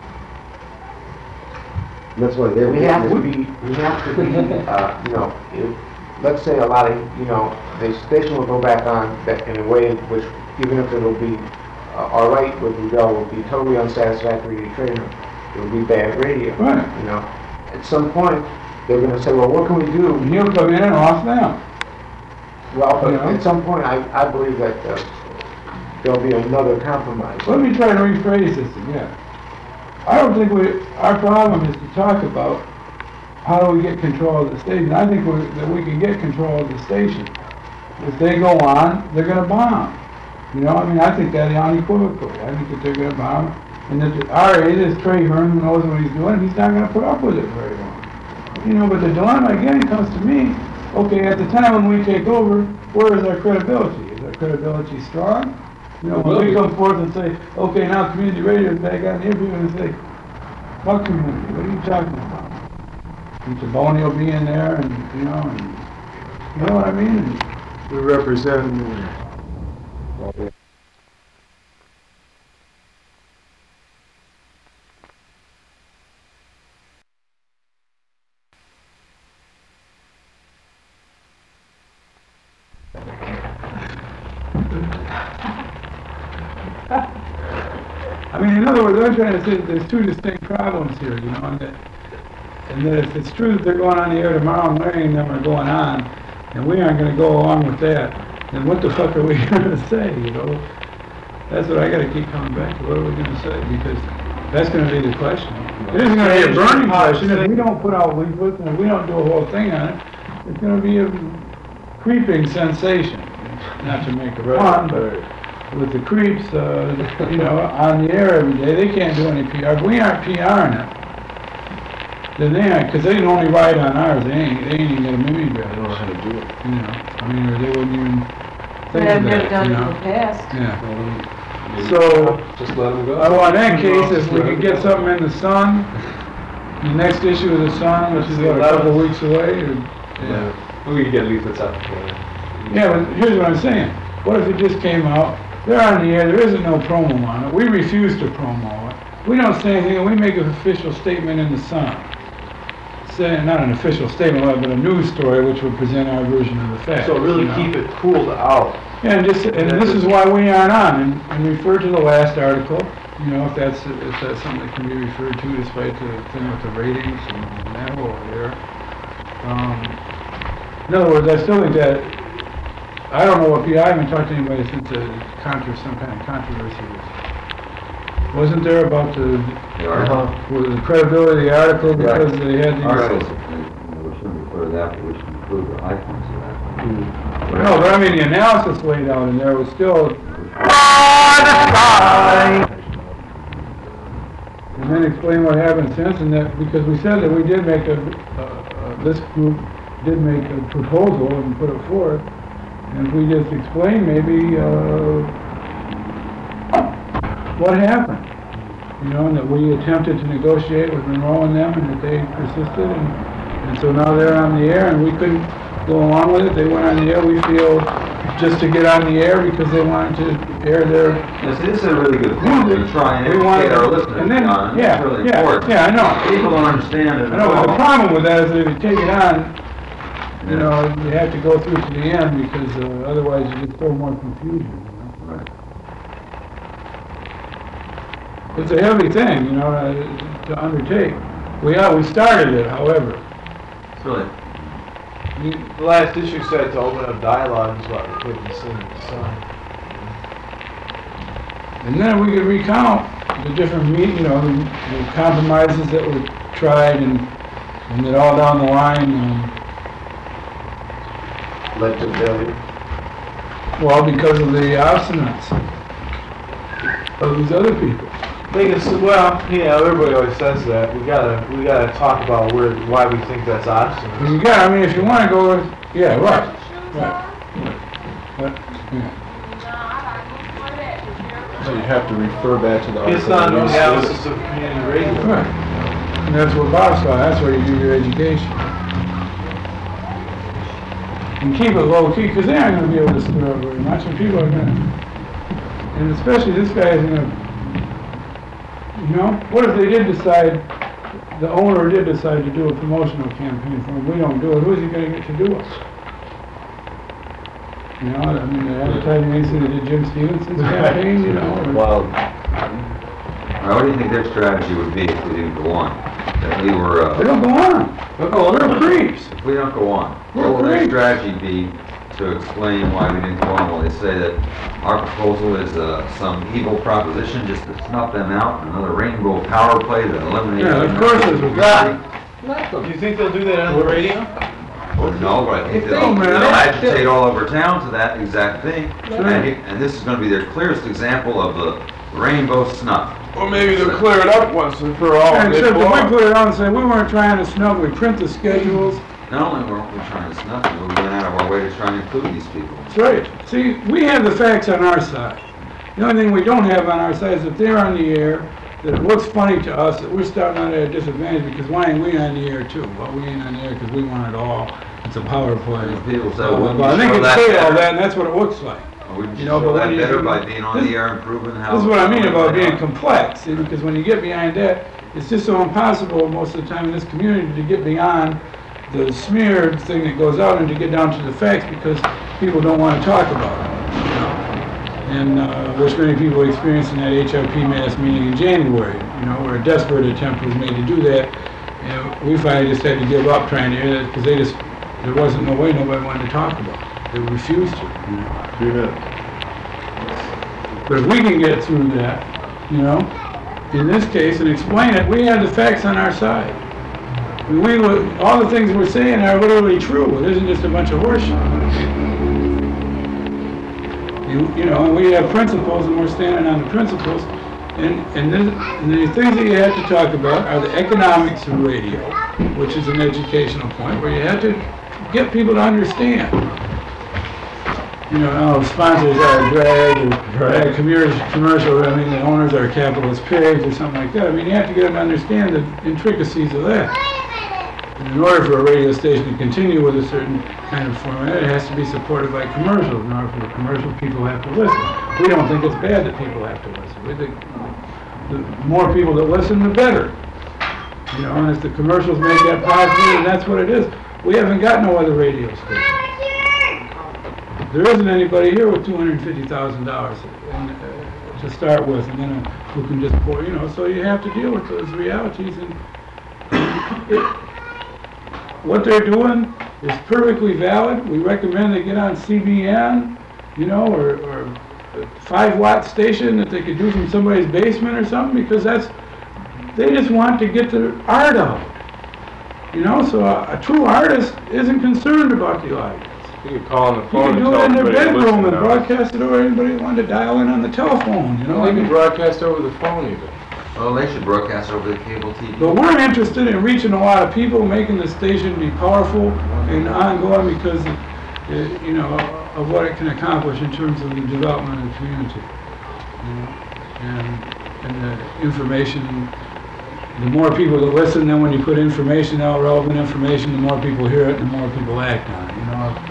That's why they're. we have to be, we have to be, uh, you know, if, let's say a lot of, you know, the station will go back on that in a way which, even if it'll be, uh, all right with Rudell, will be totally unsatisfactory to trainer. It will be bad radio. Right. You know, at some point, they're gonna say, well, what can we do? And he'll come in and off them. Well, but Yeah. at some point, I, I believe that, uh, there'll be another compromise. Let me try to rephrase this again. I don't think we, our problem is to talk about how do we get control of the station. I think we, that we can get control of the station. If they go on, they're gonna bomb. You know, I mean, I think that unequivocally. I think that they're gonna bomb. And that, the- all right, this Trey Hearn who knows what he's doing, he's not gonna put up with it very long. You know, but the dilemma again comes to me, okay, at the time when we take over, where is our credibility? Is our credibility strong? You know, when we come forth and say, okay, now community radio is back on the air, people are gonna say, what community? What are you talking about? And Taboni will be in there and, you know, and, you know what I mean? And, We represent, I mean, in other words, I'm trying to say that there's two distinct problems here, you know, and that, and that if it's true that they're going on the air tomorrow and Larry and them are going on, and we aren't gonna go along with that, then what the fuck are we gonna say, you know? That's what I gotta keep coming back to, what are we gonna say, because that's gonna be the question. It isn't gonna be a burning question, if we don't put out leaflets and if we don't do a whole thing on it, it's gonna be a creeping sensation, not to make a pun, but with the creeps, uh, you know, on the air every day, they can't do any P R. If we aren't PRing it, then they aren't, because they can only ride on ours, they ain't, they ain't even got a mimeograph. They don't know how to do it. You know, I mean, or they wouldn't even But think I've of never that, done you it in know? the past. Yeah. So, just let them go. Well, in that case, if we could get something in the Sun, the next issue of the Sun, which is what, a couple weeks away, or, yeah. We could get leaflets out. Yeah, but here's what I'm saying. What if it just came out, they're on the air, there isn't no promo on it, we refuse to promo it. We don't say anything, we make an official statement in the Sun, say, not an official statement, but a news story which would present our version of the facts. So really you know? keep it cooled out. Yeah, and just, and this is why we aren't on, and, and refer to the last article, you know, if that's, if that's something that can be referred to despite the thing with the ratings and that over there. Um, in other words, I still think that, I don't know what, I haven't talked to anybody since the contra, some kind of controversy was. Wasn't there about the, The article? with the credibility of the article because they had these... Articles, uh, you know, we shouldn't refer to that, but we should include the high points of that. No, but I mean, the analysis laid out in there was still... And then explain what happened since, and that, because we said that we did make a, uh, uh, this group did make a proposal and put it forth, and if we just explain maybe, uh, what happened, you know, and that we attempted to negotiate with Monroe and them, and that they persisted, and, and so now they're on the air, and we couldn't go along with it, they went on the air, we feel, just to get on the air because they wanted to air their... Yes, this is a really good point, to try and We wanted- educate our listeners and then- on it, yeah, it's really yeah, important. yeah, I know. People don't understand it I at know, but the all. problem with that is that if you take it on, you know, you have to go through to the end because uh, otherwise you just throw more confusion, you know? Right. It's a heavy thing, you know, uh, to undertake. We are, we started it, however. It's really, The last issue said to open up dialogue is what we couldn't see in the sun. And then we could recount the different meet, you know, the, the compromises that were tried and, and that all down the line, um, Led to failure. well, because of the obstinance of these other people. Thing is, well, you know, everybody always says that. We gotta, we gotta talk about where, why we think that's obstinate. You got, I mean, if you wanna go, with- yeah, right, right. But, yeah. So you have to refer back to the article. It's not an that you analysis of community radio. Right. And that's what Bob's taught, that's where you do your education. And keep it low key, because they aren't gonna be able to stir up very much, and people are gonna, and especially this guy is gonna, you know, what if they did decide, the owner did decide to do a promotional campaign for him, we don't do it, who's he gonna get to do it? You know, I mean, the advertising agency that did Jim Stevenson's campaign, you know, or- Wow. now, what do you think their strategy would be if we didn't go on? That we were, they uh, don't go on, oh, they're creeps. if we don't go on, We're what will their great. strategy be to explain why we didn't go on? Will they say that our proposal is, uh, some evil proposition just to snuff them out, another rainbow power play that eliminates... Yeah, of course it's a that. Do you think they'll do that on the radio? Or no, but I think If they'll, they- they'll agitate all over town to that exact thing. Sure. And, he- and this is gonna be their clearest example of the rainbow snuff. Or maybe they'll clear it up once and for all. And They except if blow we it. put it on and say, we weren't trying to snub, we print the schedules. Not only weren't we trying to snuff them, we went out of our way to try and include these people. That's right. See, we have the facts on our side. The only thing we don't have on our side is that they're on the air, that it looks funny to us, that we're starting out at a disadvantage because why ain't we on the air too? Well, we ain't on the air because we want it all. It's a power play. People say, Blah, blah, well, blah. I you think show it's that say all better. that, and that's what it looks like. Wouldn't You you know, show but that when you- better by being on this- the air and proving how... This is what I mean about being how- complex, see, because when you get behind that, it's just so impossible most of the time in this community to get beyond the smeared thing that goes out and to get down to the facts because people don't want to talk about it, you know. And, uh, which many people experienced in that H R P mass meeting in January, you know, where a desperate attempt was made to do that. And we finally just had to give up trying to hear that because they just, there wasn't no way nobody wanted to talk about it. They refused to, you know. Three minutes. But if we can get through that, you know, in this case, and explain it, we have the facts on our side. We, we would- all the things we're saying are literally true. It isn't just a bunch of horseshit. You, you know, and we have principles, and we're standing on the principles. And, and, this, and the things that you have to talk about are the economics of radio, which is an educational point, where you have to get people to understand. You know, oh, sponsors are drag, or drag commercial, commercial, I mean, the owners are capitalist pigs, or something like that. I mean, you have to get them to understand the intricacies of that. And in order for a radio station to continue with a certain kind of format, it has to be supported by commercials. In order for the commercial, people have to listen. We don't think it's bad that people have to listen. We think the more people that listen, the better. You know, and if the commercials make that positive, and that's what it is. We haven't got no other radio station. There isn't anybody here with two hundred and fifty thousand dollars to start with, and then uh, who can just pour, you know, so you have to deal with those realities, and it, what they're doing is perfectly valid. We recommend they get on C B N, you know, or, or a five watt station that they could do from somebody's basement or something, because that's, they just want to get their art out. You know, so a, a true artist isn't concerned about the audience. You could call on the You phone can and do tell it in their everybody to listen bedroom and now. broadcast it over anybody who wanted to dial in on the telephone, you know? Well, they can broadcast over the phone even. Well, they should broadcast over the cable T V. But we're interested in reaching a lot of people, making the station be powerful and ongoing because, uh, you know, of what it can accomplish in terms of the development of the community. You know? And, and the information, the more people that listen, then when you put information out, relevant information, the more people hear it, and the more people act on it, you know?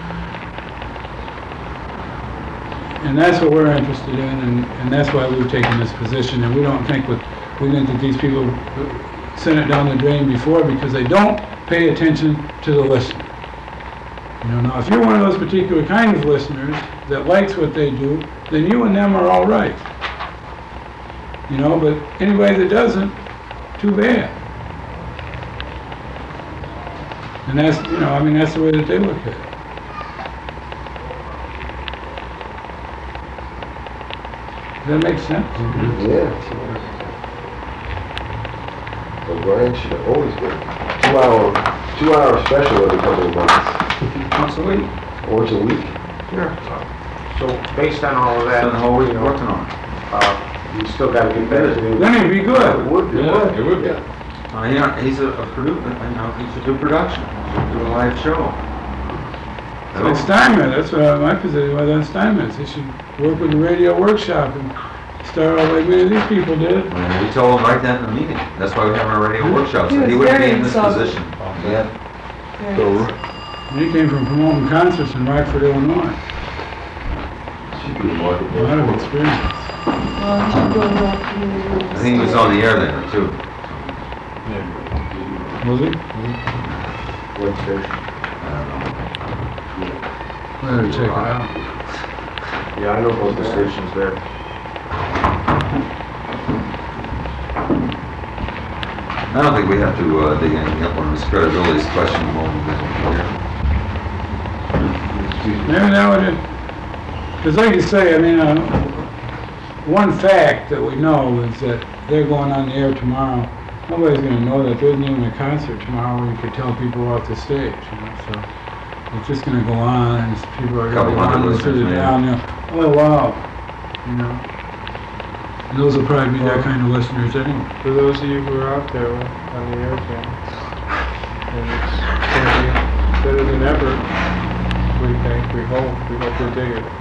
And that's what we're interested in, and, and that's why we've taken this position, and we don't think with, we think that these people sent it down the drain before because they don't pay attention to the listener. You know, now if you're one of those particular kind of listeners that likes what they do, then you and them are all right. You know, but anybody that doesn't, too bad. And that's, you know, I mean, that's the way that they look at it. Does that make sense? Yeah. Well, Brian should have always been two hour, two hour special every couple of months. Once a week. Once a week. Yeah. So based on all of that, Spend the whole week you know, working on it. uh, you still gotta get better to do. Then it'd be good. It would be. Yeah, it would be. Uh, you know, he's a, a producer, you know, he should do production, he should do a live show. Like Steinmetz, that's what uh, my position was on Steinmetz. He should work with the radio workshop and start all like many of these people did. And we told him right then in the meeting, that's why we have our radio workshop, He so he was wouldn't be very in this insulted. position. Yeah. Very So, nice. And he came from promoting concerts in Rockford, Illinois. should be a market A lot of there. experience. Well, he should go to a community. I think he was on the air then, too. Was he? What station? I don't know. We better check it out. Yeah, I know both the stations there. I don't think we have to uh, dig anything up on this credibility question a moment here. Maybe that would, because like you say, I mean, uh, one fact that we know is that they're going on the air tomorrow. Nobody's going to know that there isn't even a concert tomorrow where you could tell people off the stage, you know, so it's just going to go on, and people are going Couple to hundred wander through the listeners, town, you know, oh, wow, you know. And those will probably be that kind of listeners anyway. For those of you who are out there on the air channel, and it's gonna be better than ever, we think, we hope, we hope they dig it.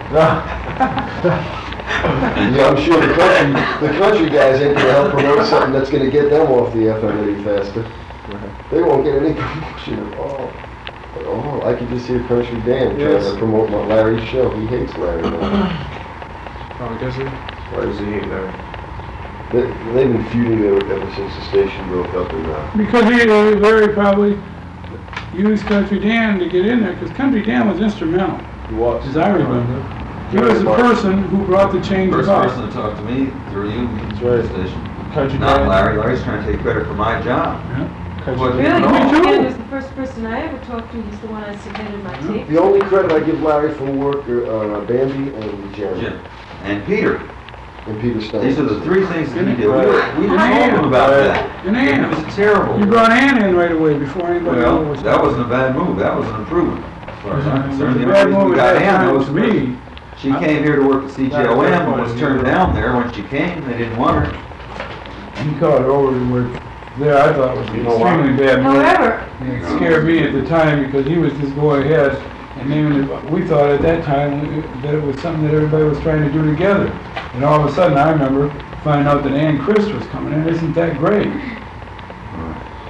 Yeah, I'm sure the country, the country guys ain't gonna help promote something that's gonna get them off the F M any faster. They won't get any promotion at all. At all. I could just hear Country Dan trying Yes. to promote my Larry's show. He hates Larry now. Oh, does it? Why does he hate Larry? They, they've been feuding ever, ever since the station broke up and, uh, Because he, uh, Larry probably used Country Dan to get in there, because Country Dan was instrumental, He was. as I remember. He was the person who brought the change First about. person to talk to me through you, That's through the right. station. Country Not Dan. Larry, Larry's trying to take credit for my job. Yeah. Country What? Really, No. Country Me too. Dan was the first person I ever talked to. He's the one I submitted my tape. the only credit I give Larry for work are, uh, Bambi and Jeremy. Jim. And Peter. And Peter Stein. These are the three things that he did. We Right. were- we told him about that. And It Ann. was terrible. You brought Ann in right away before anybody Well, knew what was that wasn't a bad move, that was an improvement, as far as I'm It was concerned. a The bad only reason move we at got that Ann time was to me. she came here to work at C J O M and was turned down there. When she came, they didn't want her. He called her over to work there, I thought was You know why? extremely bad move. However, And it scared me at the time because he was just going ahead and naming it, we thought at that time that it was something that everybody was trying to do together. And all of a sudden, I remember finding out that Ann Christ was coming in, isn't that great? Uh,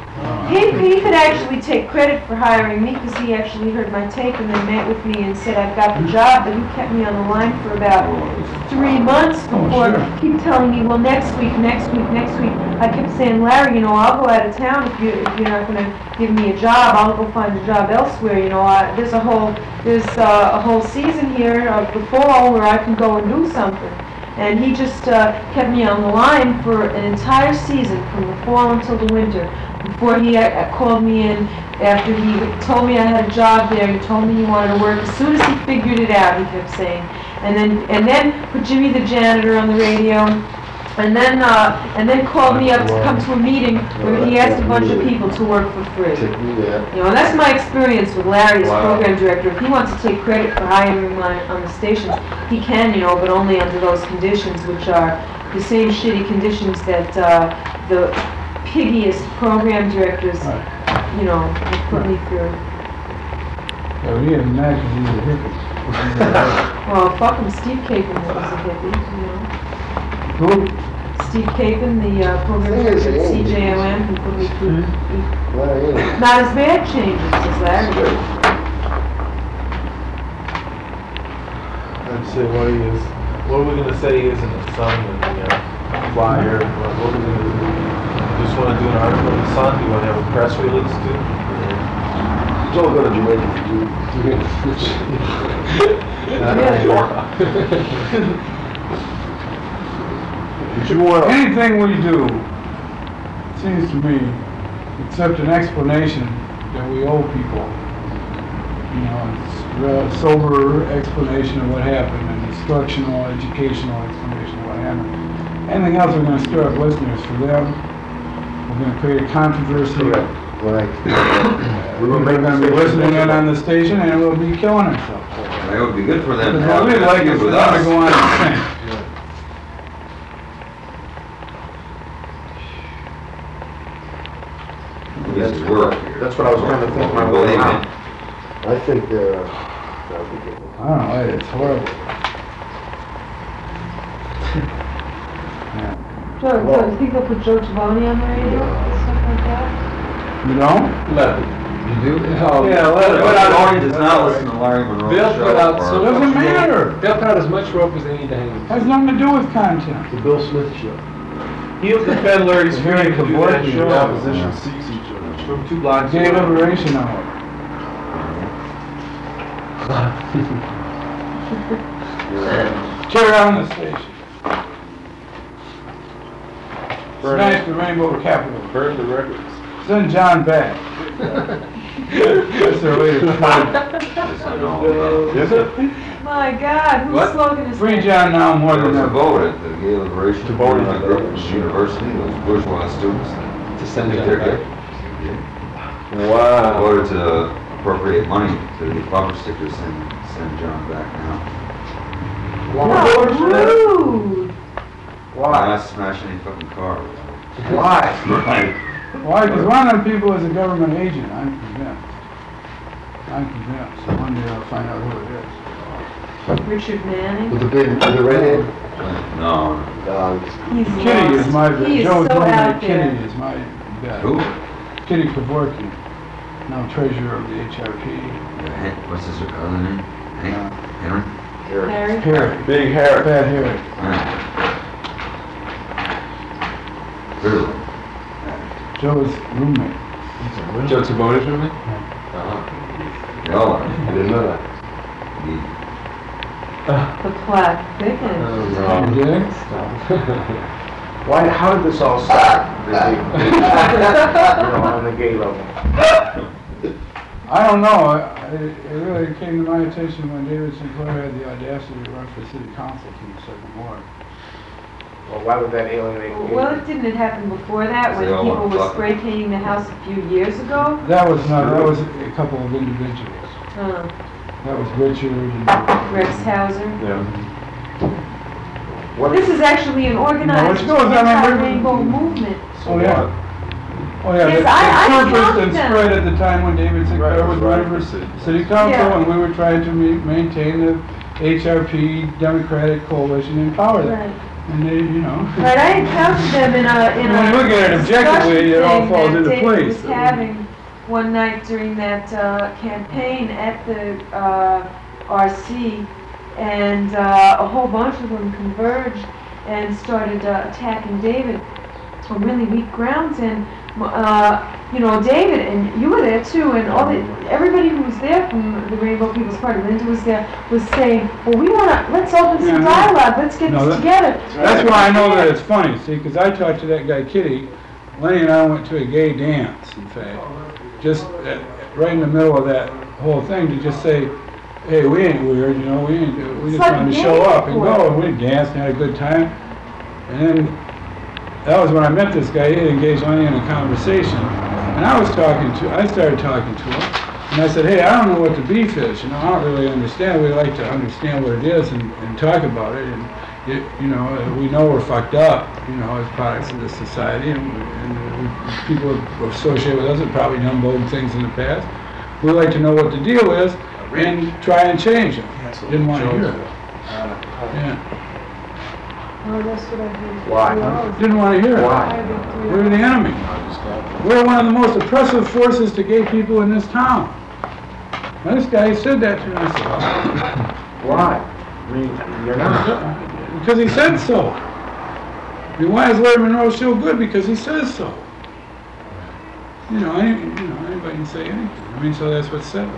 He, he could actually take credit for hiring me, because he actually heard my tape and then met with me and said I've got the job, but he kept me on the line for about three months before, sure. keep telling me, well, next week, next week, next week. I kept saying, Larry, you know, I'll go out of town if you, if you're not gonna give me a job, I'll go find a job elsewhere, you know, I, there's a whole, there's uh, a whole season here of the fall where I can go and do something. And he just uh, kept me on the line for an entire season, from the fall until the winter, before he uh, called me in after he told me I had a job there. He told me he wanted to work. As soon as he figured it out, he kept saying. And then, and then put Jimmy the janitor on the radio, and then, uh, and then called me up to come to a meeting where he asked a bunch of people to work for free. Take me there. You know, and that's my experience with Larry as Wow. program director. If he wants to take credit for hiring me on, on the stations, he can, you know, but only under those conditions, which are the same shitty conditions that, uh, the piggiest program directors, you know, have put me through. Yeah, but he isn't mad because he's a hippie. Well, fuck him, Steve Capon was a hippie, you know. Who? Steve Capon, the, uh, program He is director at an C J O M, who put me through, Well, yeah. not as bad changes as Larry. I'd say what he is, what are we gonna say he is in the Sun and the uh, Flyer? What what are we gonna do? Just wanna do an article in the Sun? Do you wanna have a press release too? He's only going to Jamaica for two. Did you want to? Anything we do, seems to me, except an explanation that we owe people, you know, it's a sober explanation of what happened, an instructional, educational explanation of what happened. Anything else, we're gonna stir up listeners for them. We're gonna create a controversy. Right. We're gonna be listening in on the station, and we'll be killing ourselves. It would be good for them to Because have what we that like feud is for with them to us. go on and sing. This is work here. That's what I was trying to think my way Believe me. around. I think, uh, that would be good. I don't know, it's horrible. Yeah. Joe, so you think they'll put Joe Taboni on the radio, and stuff like that? You don't? You do? Oh, Yeah, But let, let out. Laurie does not listen to Larry Monroe's They'll show. put out or- so Doesn't much rope- matter. They'll put out as much rope as they need to hang. Has nothing to do with content. The Bill Smith Show. He'll defend Larry's Very freedom to do that Kevorkian. show. The opposition seeks each other. From two blocks. Gay Liberation Hour. Tear down the station. Smash the Rainbow Capitol. Burn the records. Send John back. That's their way to try. Yes, I know. Is it? My God, whose What? slogan is Free that? John now more There than was a ever. vote at the Gay Liberation. To vote in a the group group. from the university, those bourgeois students. To send Think it they're back. good. Wow. Voted to appropriate money to the bumper stickers and send John back now. No, rude. Why not smash any fucking car? Why? Right. Why? Because one of them people is a government agent, I'm convinced. I'm convinced. So one day I'll find out who it is. Richard Manning. With the big, with the redhead? No. Uh, He's Kitty is lost. my, He is Joe's so roommate out Kitty there. is my bet. Who? Kitty Kevorkian, now treasurer of the H R P. Yeah, Hen- What's his other name? Hank? Henry? Harry. Harry. Big Harry. Bad Harry. Yeah. Really? Joe's roommate. Joe Taboni's from me? They all are. I didn't know that. He- The plaque thickens. You did? Why, how did this all start? The gay- You know, on the gay level. I don't know. I- I- It really came to my attention when David Sinclair had the audacity to run for city council from the second ward. Well, why would that alienate? Well, it didn't it happen before that, when They all people want were fucking- spray painting the house a few years ago? That was not, that was a couple of individuals. Uh, That was Richard and... Rex Hauser. Yeah. What- This is actually an organized which goes, I mean, we're- anti-rainbow movement. Oh, yeah. Oh, yeah, Yes, that I- I that surfaced count and them. spread at the time when David Sinclair Right, was right. running for ci- city council, Yeah. and we were trying to ma- maintain the H R P Democratic coalition in power there. Right. And they, you know. Right, I encountered them in a, in a. When you look at it objectively, it all discussion falls thing into that place. David was having one night during that, uh, campaign at the, uh, R C, and, uh, a whole bunch of them converged and started, uh, attacking David on really weak grounds, and, uh, you know, David, and you were there too, and all the, everybody who was there from the Rainbow People's Party, Linda was there, was saying, well, we wanna, let's open Yeah, some no. dialogue, let's get No, this that- together. That's why I know that it's funny, see, because I talked to that guy Kitty. Lenny and I went to a gay dance, in fact, just at, right in the middle of that whole thing, to just say, hey, we ain't weird, you know, we ain't, we It's just like wanted to gay show up and sport. go, and we danced and had a good time. And then, that was when I met this guy. He had engaged Lenny in a conversation, and I was talking to, I started talking to him, and I said, hey, I don't know what the beef is, you know, I don't really understand. We like to understand what it is and, and talk about it, and, it, you know, we know we're fucked up, you know, as products of this society, and, and we, people associated with us have probably done bold things in the past. We like to know what the deal is and try and change it. Didn't want to hear it. Yeah. Oh, that's what I heard. Why? We always- Didn't want to hear it. I agree. We're the enemy. We're one of the most oppressive forces to gay people in this town. Now, this guy said that to me. I said, Why? I mean, you're not. "Oh." Because he said so. I mean, why is Larry Monroe so good? Because he says so. You know, any, you know, anybody can say anything. I mean, so that's what's said.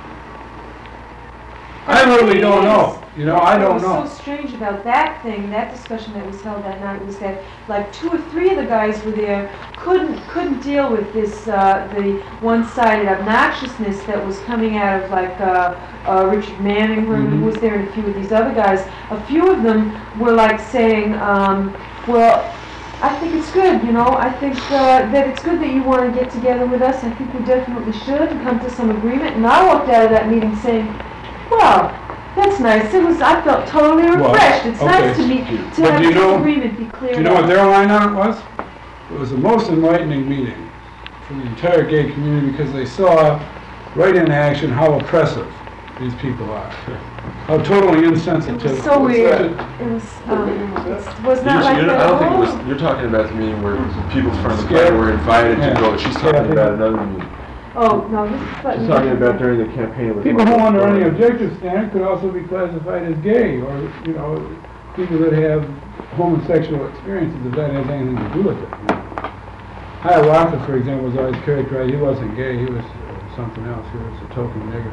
I really don't know. You know, I don't know. What was so strange about that thing, that discussion that was held that night, was that like two or three of the guys were there, couldn't couldn't deal with this, uh, the one-sided obnoxiousness that was coming out of like, uh, uh, Richard Manning, who Mhm. was there, and a few of these other guys. A few of them were like saying, um, well, I think it's good, you know, I think, uh, that it's good that you wanna get together with us. I think we definitely should and come to some agreement. And I walked out of that meeting saying, well, that's nice. It was, I felt totally Well, refreshed. It's nice to okay. me, to But have do you this know- agreement be cleared Do you know what up. their line on it was? It was the most enlightening meeting for the entire gay community because they saw right in action how oppressive these people are. How totally insensitive. It was so weird. It was, um, it was not like You know, that I don't at think it was, all. you're talking about the meeting where people from the Scared. party were invited to Yeah. go, she's talking about another meeting. Oh, no, this is what. She's talking about during the campaign with. People who Michael under any Flores. objective standard could also be classified as gay, or, you know, people that have homosexual experiences, if that has anything to do with it. You know. Hiawatha, for example, was always characterized, he wasn't gay, he was uh, something else, he was a token nigger.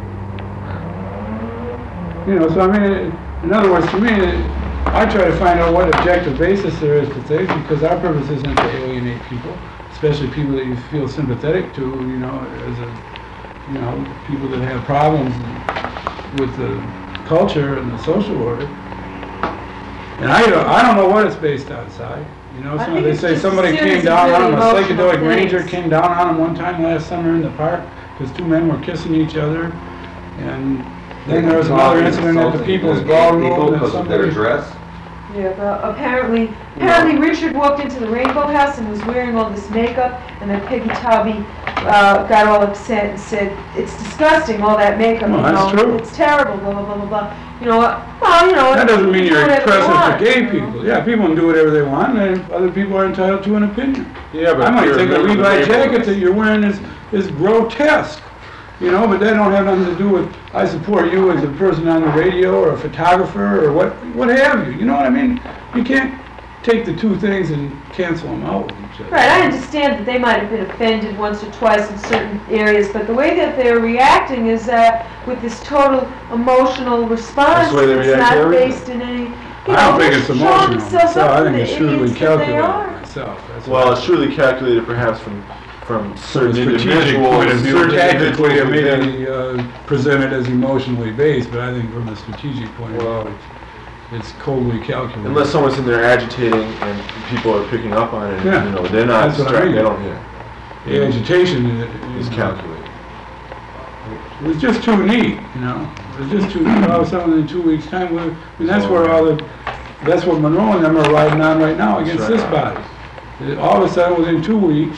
You know, so I mean, it- in other words, to me, it- I try to find out what objective basis there is to things, because our purpose isn't to alienate people, especially people that you feel sympathetic to, you know, as a, you know, people that have problems with the culture and the social order. And I don't, I don't know what it's based on, Si. You know, I some, think they it's say just a somebody series came of down on really him, a emotional psychedelic ranger things. came down on him one time last summer in the park, because two men were kissing each other, and then there was another incident at the People's Ballroom, People and because of their somebody... dress? Yeah, but apparently, apparently Richard walked into the Rainbow House and was wearing all this makeup, and then Peggy Taube, uh, got all upset and said, it's disgusting, all that makeup, you Well, that's know, true. it's terrible, blah, blah, blah, blah, blah. You know, uh, well, you know. That doesn't mean do you're whatever they oppressive want, to gay you know. people. Yeah, people can do whatever they want, and other people are entitled to an opinion. Yeah, I might you're think a a member of the Levi neighborhood. jacket that you're wearing is, is grotesque, you know, but that don't have nothing to do with, I support you as a person on the radio, or a photographer, or what, what have you, you know what I mean? You can't take the two things and cancel them out with each other. Right, I understand that they might have been offended once or twice in certain areas, but the way that they're reacting is uh, with this total emotional response That's the way they that's react to not everything. based in any, you I know, don't think they're it's showing emotional themselves myself, up I to think the it's shrewdly idiots that they calculated are. myself. That's Well, what it's truly calculated perhaps from, from From a certain strategic individuals. point of view, certain tactically it may individuals be uh, presented as emotionally based, but I think from a strategic point of Well, view, it's- it's coldly calculated. Unless someone's in there agitating and people are picking up on it, Yeah, you know, they're not, that's what I start- mean. they don't, yeah. The agitation is, It's calculated. It was just too neat, you know, it was just too, all of a sudden in two weeks' time, we, and that's where all the, that's what Monroe and them are riding on right now against That's this right. body. All of a sudden, within two weeks,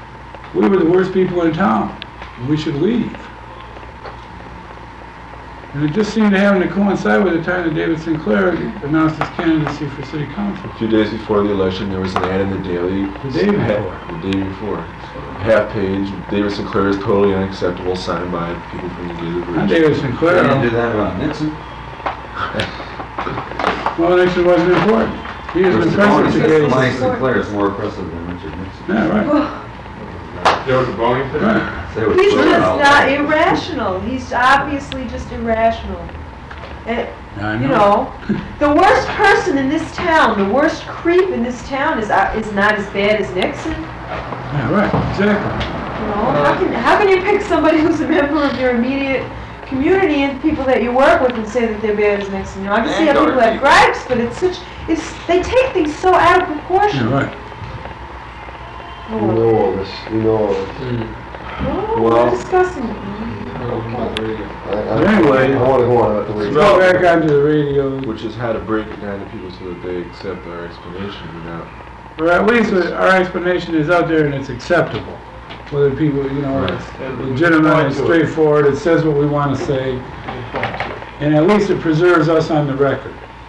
we were the worst people in town, and we should leave. And it just seemed to happen to coincide with the time that David Sinclair announced his candidacy for city council. A few days before the election, there was an ad in the Daily. The day before. The day before. Half page, David Sinclair is totally unacceptable, signed by people from the Gated Not Bridge. David They Sinclair. didn't do that about Nixon. Well, Nixon wasn't important. He has been president to Mike Gates. Sinclair is more impressive than Richard Nixon. Yeah, right. There was a voting for Right. They would He's throw just it out not there. irrational. He's obviously just irrational. And, I you know, the worst person in this town, the worst creep in this town is, uh, is not as bad as Nixon. Yeah, right, exactly. You know, how can, how can you pick somebody who's a member of your immediate community and people that you work with and say that they're bad as Nixon? You know, I can see how people have gripes, but it's such, it's, they take things so out of proportion. Yeah, right. We know all this, we know all this. No, Well- we're discussing it. I, I, Anyway. I wanna go on with Let's the go back onto the radio. Which is how to break it down to people so that they accept our explanation without. Or at least our explanation is out there and it's acceptable. Whether people, you know, it's legitimate and straightforward, it says what we want to say, and at least it preserves us on the record.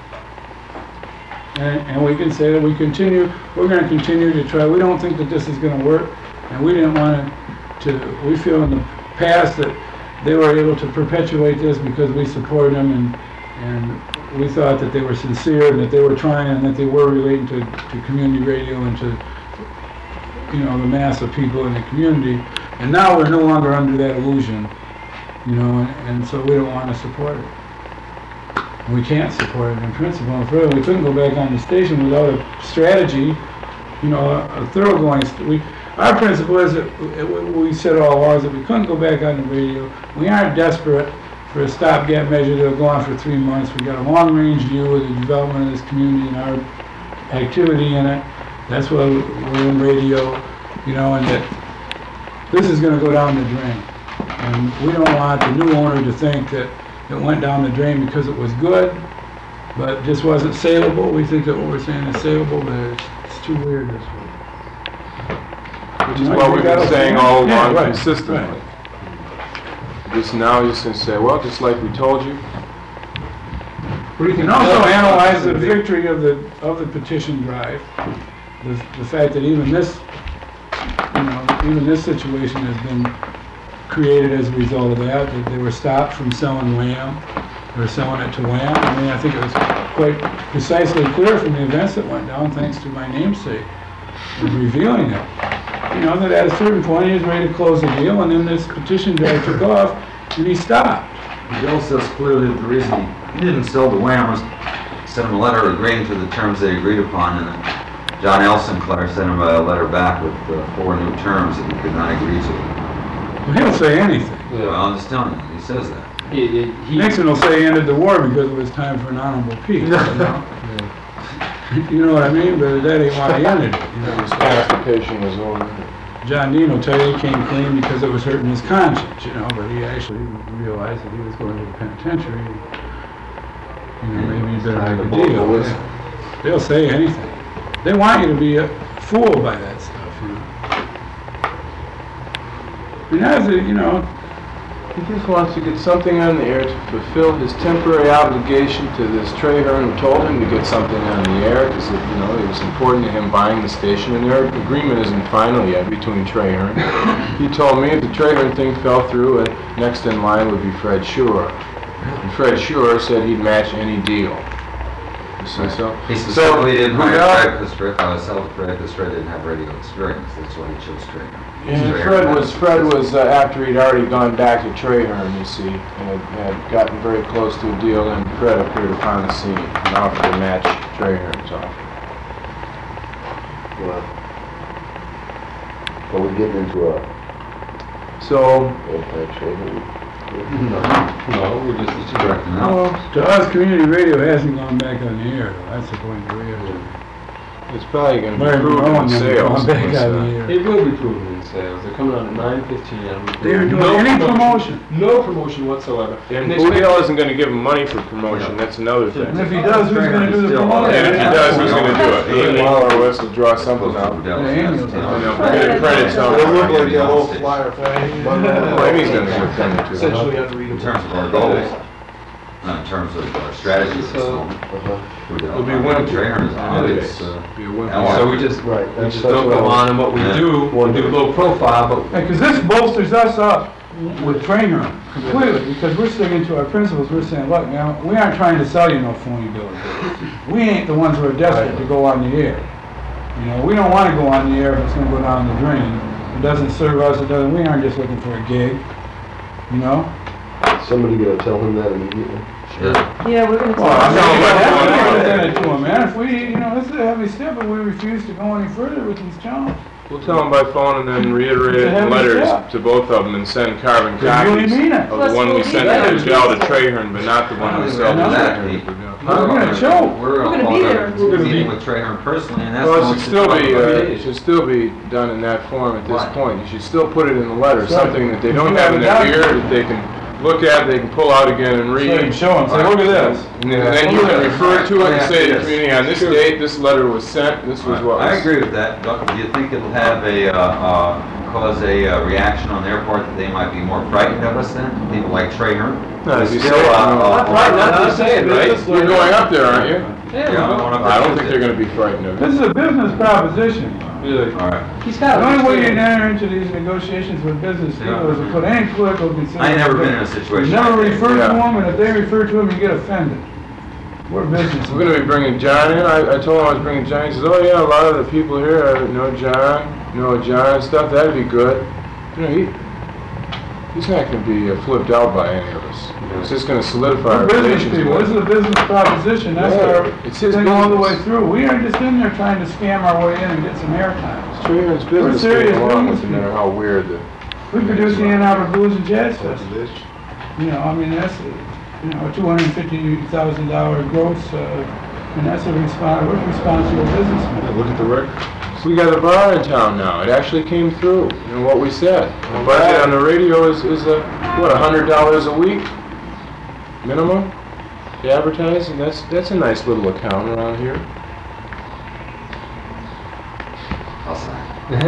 And, and we can say that we continue, we're going to continue to try. We don't think that this is going to work, and we didn't want to, we feel in the past that they were able to perpetuate this because we supported them, and, and we thought that they were sincere and that they were trying and that they were relating to, to community radio and to, you know, the mass of people in the community. And now we're no longer under that illusion, you know, and, and so we don't want to support it. We can't support it in principle. And further, we couldn't go back on the station without a strategy, you know, a, a thoroughgoing. St- we, our principle is that we, we said all along is that we couldn't go back on the radio. We aren't desperate for a stopgap measure that'll go on for three months. We got a long-range view of the development of this community and our activity in it. That's why we're in radio, you know, and that this is going to go down the drain. And we don't want the new owner to think that it went down the drain because it was good, but just wasn't saleable. We think that what we're saying is saleable, but it's, it's too weird this way. Which is what we've been saying all along Yeah, right, consistently. right. Just now, you're just gonna say, well, just like we told you. We can also analyze the victory of the, of the petition drive. The, the fact that even this, you know, even this situation has been created as a result of that, that they were stopped from selling Wham. They were selling it to Wham. I mean, I think it was quite precisely clear from the events that went down, thanks to my namesake, in revealing it. You know, that at a certain point he was ready to close the deal, and then this petition drive took off, and he stopped. Bill says clearly that the reason he, he didn't sell the Wham was sent him a letter agreeing to the terms they agreed upon, and then John L. Sinclair sent him a letter back with uh, four new terms that he could not agree to. Well, he don't say anything. Well, I'm just telling you, he says that. He, he, he- Nixon will say he ended the war because it was time for an honorable peace, you know? You know what I mean? But that ain't why he ended it, you know? His pacification was over. John Dean will tell you he came clean because it was hurting his conscience, you know, but he actually realized that he was going to the penitentiary. You know, maybe he better make a deal. Yeah. They'll say anything. They want you to be a fool by that stuff, you know. And as a, you know, He just wants to get something on the air to fulfill his temporary obligation to this Trey Hearn who told him to get something on the air because, you know, it was important to him buying the station, and their agreement isn't final yet between Trey Hearn. He told me if the Trey Hearn thing fell through, uh, next in line would be Fred Shure. And Fred Shure said he'd match any deal. You see, so? He specifically didn't hire without- Fred because Fred, uh, sell to Fred because Fred didn't have radio experience. That's why he chose Trey. And Fred was, Fred was, uh, after he'd already gone back to Trey Hearn, you see, and had gotten very close to a deal, and Fred appeared upon the scene and offered to match Trey Hearn's offer. Well, but we're getting into a, So, anti-trade. No, we're just, it's directing out. well, to us, community radio hasn't gone back on the air, though. That's the point we have to. it's probably gonna be Larry proven Malone in has sales. gone back It's, on uh, the air. It will be proven in sales. They're coming out at nine fifteen. They aren't doing any promotion. No promotion whatsoever. And they Boudreaux spent- isn't gonna give him money for promotion, that's another thing. And if he does, who's gonna do the promotion? And if he does, who's gonna do it? Ian Wallowitz will draw something out. Yeah, Amy will You tell know, we're gonna credit something. It'll look like that old Well, Amy's gonna give a penny to In terms of our goals, not in terms of uh, strategy at this moment. We It'll be don't- winter. Trailers, uh, It it's, is. uh, Be a winter. Now, So we just, Right, we that's- just that's don't what go I- on and what we Yeah. do, we do low profile, but Because this bolsters us up with Trainer completely, because we're sticking to our principles, we're saying, look, now, we aren't trying to sell you no phony bill of goods. We ain't the ones who are desperate to go on the air. You know, we don't wanna go on the air if it's gonna go down the drain. It doesn't serve us, it doesn't, we aren't just looking for a gig, you know? Somebody gonna tell him that immediately? yeah. Yeah, we're gonna Well, I talk. mean, know, but- that's what we presented to him, man. If we, you know, this is a heavy step, but we refuse to go any further with these challenges. We'll tell them by phone and then reiterate It's a it in heavy letters step. to both of them and send carbon They really copies mean it. of the one we Plus, sent we'll to be Adele to there. Trahern, but not the one we sell to Well, Trahern. We're gonna choke. We're gonna all be gonna there. be We're gonna meeting be- with Trahern personally, and that's. Well, it going should to still talk be, about uh, the it should still be done in that form at this Right. point. You should still put it in the letter, Right. something that they You don't have have in it their down. ear, that they can look at, they can pull out again and read. So you can show them, say, look at this. And then then you can refer to it and say to the Yes. community, on this date, this letter was sent, this was what was. I agree with that. Doc, do you think it'll have a, uh, uh, cause a uh, reaction on their part that they might be more frightened of us then? People like Trahern? No, if you Still, say it, uh, no. uh, Not frightened, not to say it, right? You're going up there, aren't you? Yeah, I'm going up there I don't with think it. they're gonna be frightened of This it. is a business proposition. All right. He's The got only way you it. enter into these negotiations with business people is to put any political consideration. I ain't never been in a situation You never like that. refer to Yeah. them, and if they refer to them, you get offended. We're business. We're gonna be bringing John in, I, I told him I was bringing John, he says, oh yeah, a lot of the people here uh, know John, know John and stuff, that'd be good. You know, he, he's not gonna be uh, flipped out by any of us. It's just gonna solidify our We're business relations people, this is with a business proposition, that's Yeah, our it's his thing all the way business. through. We aren't just in there trying to scam our way in and get some airtime. Trahern's We're business serious getting along business with no matter how weird the. We produce the Ann Arbor Blues and Jazz Festival. You know, I mean, that's, uh, you know, a two hundred fifty thousand dollar gross, uh, and that's a respon we're responsible businessmen. Look at the record. So we got a bar in town now, it actually came through, you know, what we said. The budget on the radio is, is a, what, a hundred dollars a week? Minimum? To advertise, and that's, that's a nice little account around here. I'll sign.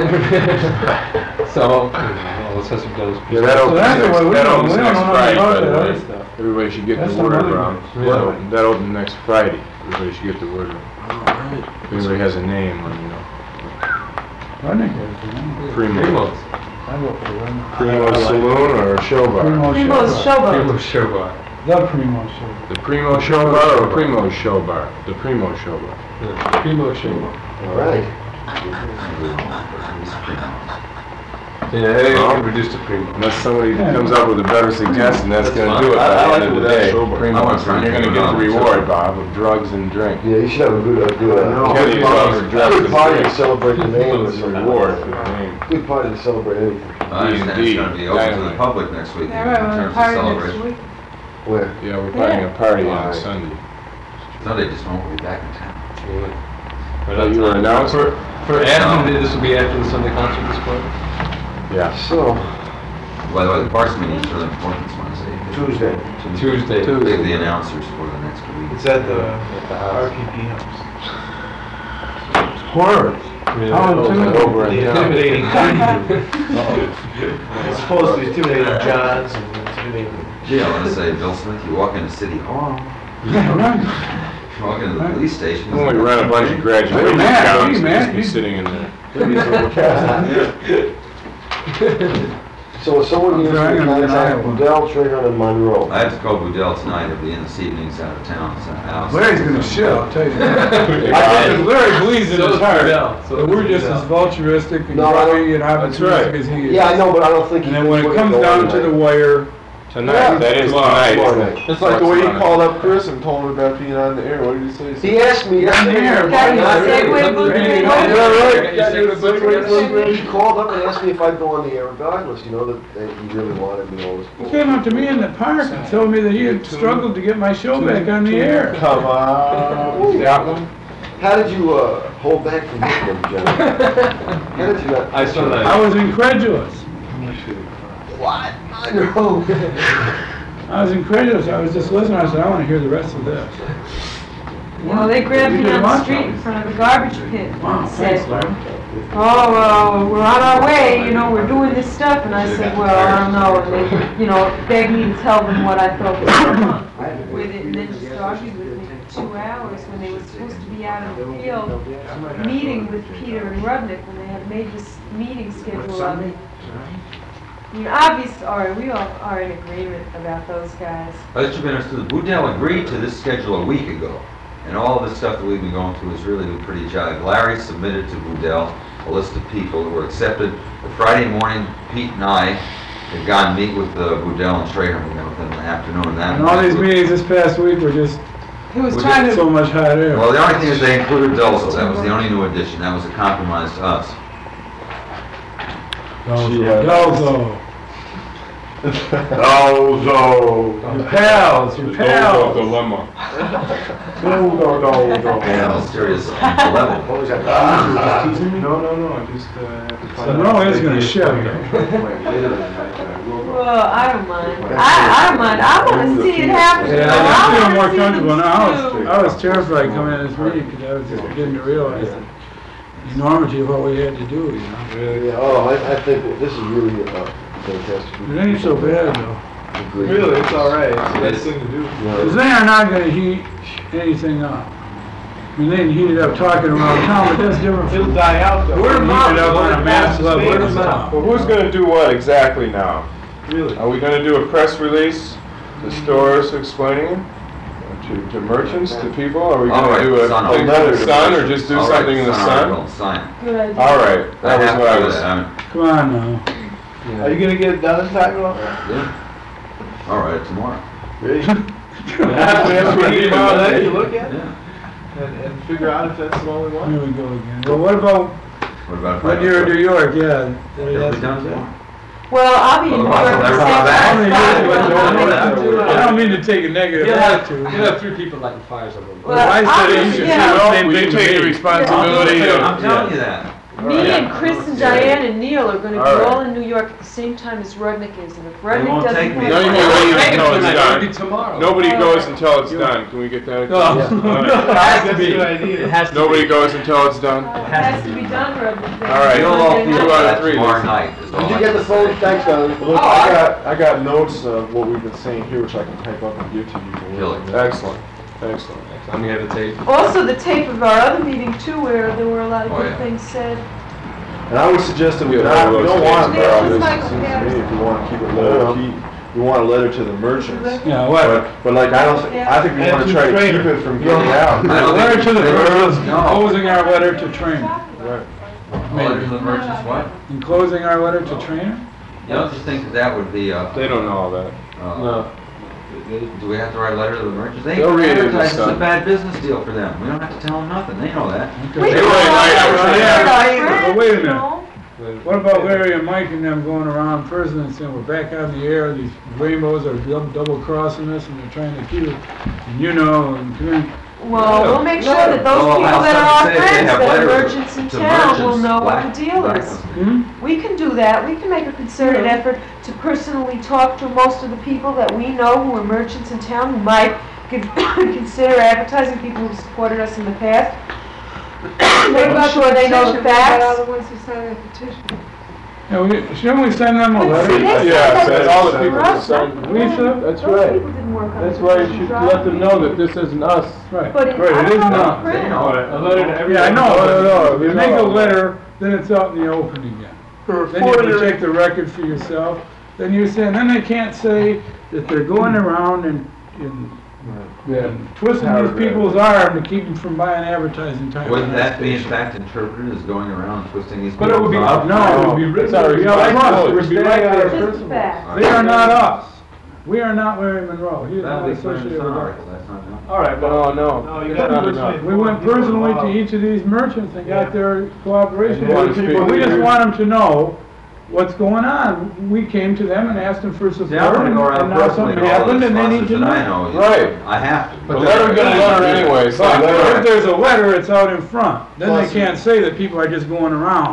so, well, let's have some those. Yeah, that So opens that's the way next, we that don't, opens we don't next know nothing Friday, about by that the other way. stuff. Everybody should get That's the some word other around. groups. That open- that opens next Friday. Everybody should get the word around. If anybody has a name, let me know. I think that's, you know, Primo. I vote for them. Primo Saloon or Show Bar? Primo Primo's Show. Showboat. Show bar. The Primo Show. The Primo Show Bar or Primo Show Bar? The Primo Show Bar. Yeah, Primo show bar. All right. Yeah, hey, Well, introduced to Primo. Unless somebody Yeah. comes up with a better suggestion, that's That's gonna fine. do it I- I by the like end it of the with that day. Show Bar. Primo, I want and you're gonna to get the know. reward, Bob, of drugs and drink. Yeah, you should have a good, a good, uh, Kenny's good party- offered drugs good and party to drink. celebrate the name. It's a reward for the name. Good party to celebrate anything. I understand it's gonna be open to the Dynamite. public next week in All right, we're terms gonna of party next celebration. week. Where? Yeah, we're planning a party on Alright. Sunday. Sunday just won't be back in town. Oh, you were announced? For, for after, this will be after the Sunday concert this point? Yeah. So, By the way, the Parks meeting is really important this Wednesday. Tuesday. Tuesday. They the announcers for the next week. It's at the, at the R P P house. Horror. Yeah. How Over intimidating. in The town. intimidating It's supposed to be intimidating Johns and intimidating. Yeah, I want to say, Bill Smith, you walk into City Hall, Yeah, right. you walk into the police station. When we run a bunch of Hey, graduation man, gowns, hey, just man, be you- sitting in there. so if someone needs to I'm sorry, I'm in contact Iowa. Udell, Trahern, and Monroe. I have to call Boudel tonight, he'll be in this evening, he's out of town, he's out of house. Larry's gonna shit, I'll tell you. Yeah. Because Larry believes in So his is heart Fidel. So that is we're just Fidel. as vulturistic and No, I don't- grubby and That's right. opportunistic as he is. Yeah, I know, but I don't think. And he then when it wouldn't comes go down to the tonight. wire, Tonight, that is tonight. Tomorrow isn't night. it? It's like the way he Tonight. called up Chris and told him about being on the air. What did he say? He asked me yesterday. there, Got you a buddy. segue book Ready to today? go. Yeah, right. Yeah, Got you a segue. He called up and asked me if I'd go on the air regardless, you know, that, that he really wanted me all this. he came up to me in the park and told me that he had struggled to get my show back on the air. Come on. You got one? How did you, uh, hold back from hitting him, John? How did you not? I saw that. I was incredulous. What? I know. I was incredulous. I was just listening. I said, I want to hear the rest of this. You know, they grabbed You me did on the what? street in front of a garbage pit Wow, and thanks, said, Larry. oh, well, we're on our way, you know, we're doing this stuff. And I said, well, I don't know. And they, you know, begged me to tell them what I thought was going on. with it and then just argued with me for two hours when they were supposed to be out in the field meeting with Peter and Rudnick when they had made this meeting schedule of it. I mean, obviously, all right, we all are in agreement about those guys. Let you be understood, Boudel agreed to this schedule a week ago, and all of this stuff that we've been going through is really been pretty jive. Larry submitted to Boudel a list of people that were accepted. The Friday morning, Pete and I had gone to meet with uh, Boudel and Strahan, we met with them in the afternoon, and that. And all these meetings this past week were just He was We trying did to, so much hot air. Well, the only thing is they included Delzo, that was the only new addition, that was a compromise to us. Delzo. Dozo. Your pals, your pals. Dilemma. No, no, no, no. Yeah, mysterious level. No, no, no, I just, uh, have to find out. Monroe is gonna shove you. well, I don't mind. I, I don't mind. I wanna see it happen. Yeah, I I feel wanna more see comfortable them now. I was, do. I was terrified coming in this meeting because I was just beginning to realize the enormity of what we had to do, you know? Yeah, oh, I, I think that this is really uh, fantastic. It ain't so bad though. Agreed. Really, it's all right, it's the best thing to do. Because they are not gonna heat anything up. I mean, they can heat it up talking around town, but that's different It'll from die out though. Word of mouth. Heat it up on a mass level. Word of Word of mouth. Well, who's gonna do what exactly now? Really. Are we gonna do a press release to stores explaining, to, to merchants, to people? Are we All gonna right, do a, Sun a article. letter to Sun, or just do All right, something in the Sun Sun? article, Sign. Good idea. All right, I that was have what to I do was. that. I mean, Come on now. Are you gonna get it done in time, Rob? yeah. All right, tomorrow. Really? Have we have to meet tomorrow night to look at it? Yeah. And, and figure out if that's the only one? Here we go again. Well, what about What about when Friday? you're in New York? Yeah. It'll be done tomorrow. Well, I'll be in New Well, York at the everyone same back. time. I don't mean to take a negative You'll have, attitude. you'll have three people lighting fires over them. Well, I said I'll it, be- you should yeah. say the same Will you thing to take the me. responsibility I'm of? telling you that. Me and Chris and Diane and Neil are gonna be All right. all in New York at the same time as Rudnick is, and if They Rudnick won't doesn't take me. have. No, you one- can leave Make it until it's tonight, it'll be done. tomorrow. Nobody goes until it's done. Can we get that? No. All It right. has to be. That's a good idea. It has to Nobody be. goes until it's done? It has to be done, Rudnick. All right. You'll all Monday feel night. Two out of that three, tomorrow listen. night. is all Did you I get the can phone? say. Thanks, Don. Look, I got, I got notes of what we've been saying here, which I can type up and give to you. Kill it. Excellent, excellent. I'm gonna have a tape. Also, the tape of our other meeting too, where there were a lot of Oh, good yeah. things said. And I would suggest that we Yeah, not, we those don't want to things. borrow This this, is it Michael seems to me, Patterson. if you want to keep it low key. You want a letter to the merchants. Yeah, what? But, but like, I don't, thi- I think we And want to to try to the keep trainer. it from getting out. I don't Letter think to the they- merchants, No. enclosing our letter to trainer. Right. Letter to the merchants, what? Enclosing our letter to trainer? You don't just think that that would be, uh, They don't know all that. uh, No. do we have to write a letter to the merchants? They They'll ain't read it and advertise, it's a stuff. bad business deal for them. We don't have to tell them nothing, they know that. We Okay. can Wait, all wait, have wait, our yeah. friends, But wait a you minute. know? What about Larry and Mike and them going around prison and saying, we're back on the air, these rainbows are dou- double crossing us and they're trying to keep it, and you know, and come in. Well, we'll make sure that those Well, people I'll that are have our to say they friends, have that are letters merchants in to town, will merchants, know what black- the deal black is. ones. Hmm? We can do that, we can make a concerted effort to personally talk to most of the people that we know who are merchants in town, who might con- consider advertising, people who've supported us in the past. Making sure they know the facts. Yeah, we, shouldn't we send them a But see, letter? they said Yeah, that send was all the for people us, to sign. not- Lisa? That's those right. people didn't work on That's the why you petition should drive. let them know that this isn't us. Right, But it- right, I it don't is know not. the print. They know it. A letter to everyone. Yeah, I know, no, no, if you We make a know. letter, then it's out in the open again. For Then you four years. protect the record for yourself, then you're saying, then they can't say that they're going around and, and and twisting these people's arm to keep them from buying advertising time. Wouldn't on that be in station. fact interpreted as going around and twisting these But people's it would be, arms? no, it would be written, It's our it would be up front, responsibility. it would be We're right staying out of there. Just the facts. They are not us. We are not Larry Monroe. He is That'll not be clear in associated the with Sun us. article, that's not enough. All right, No, no. No, you That's gotta not listen. enough. We went personally to each of these merchants and got their cooperation. And what We people we just do- want them to know what's going on. We came to them and asked them for support, Yeah, I'm gonna and go around and now personally something to all the happened and they need sponsors to that I know. know. you Right. know, I have to. The letter got a letter anyway, so. But if there's a letter, it's out in front. Then they Plus- can't say that people are just going around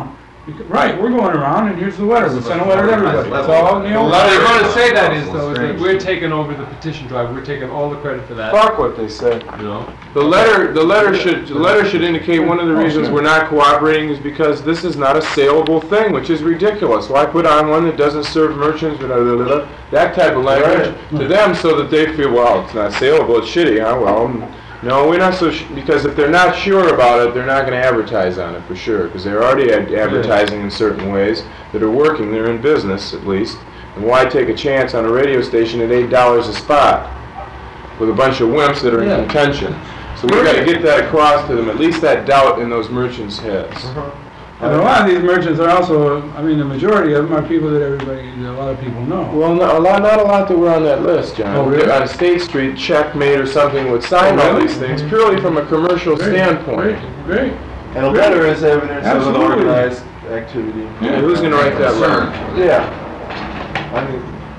Because- Right, we're going around, and here's the letter, we sent a letter to everybody, that's all, you know. What they're gonna say that is, though, is that Strange. we're taking over the petition drive, we're taking all the credit for that, Fuck what they said. you know? The letter, the letter should, the letter should indicate one of the reasons we're not cooperating is because this is not a saleable thing, which is ridiculous. Why put on one that doesn't serve merchants, blah, blah, blah, blah, that type of language to them so that they feel, well, it's not saleable, it's shitty, huh? Well, no, we're not so, sh- because if they're not sure about it, they're not gonna advertise on it for sure, because they're already ad- advertising in certain ways that are working, they're in business at least. And why take a chance on a radio station at eight dollars a spot with a bunch of wimps that are in Yeah. contention? So we gotta get that across to them, at least that doubt in those merchants' heads. And a lot of these merchants are also, I mean, the majority of them are people that everybody, that a lot of people know. Well, not a lot, not a lot that were on that list, John. Oh, really? On State Street, Checkmate or something would sign Oh, all really? these things, purely from a commercial Great, standpoint. Great, great. And a letter is evidence of an Absolutely. organized activity. Yeah, who's gonna write that letter? Yeah. I mean,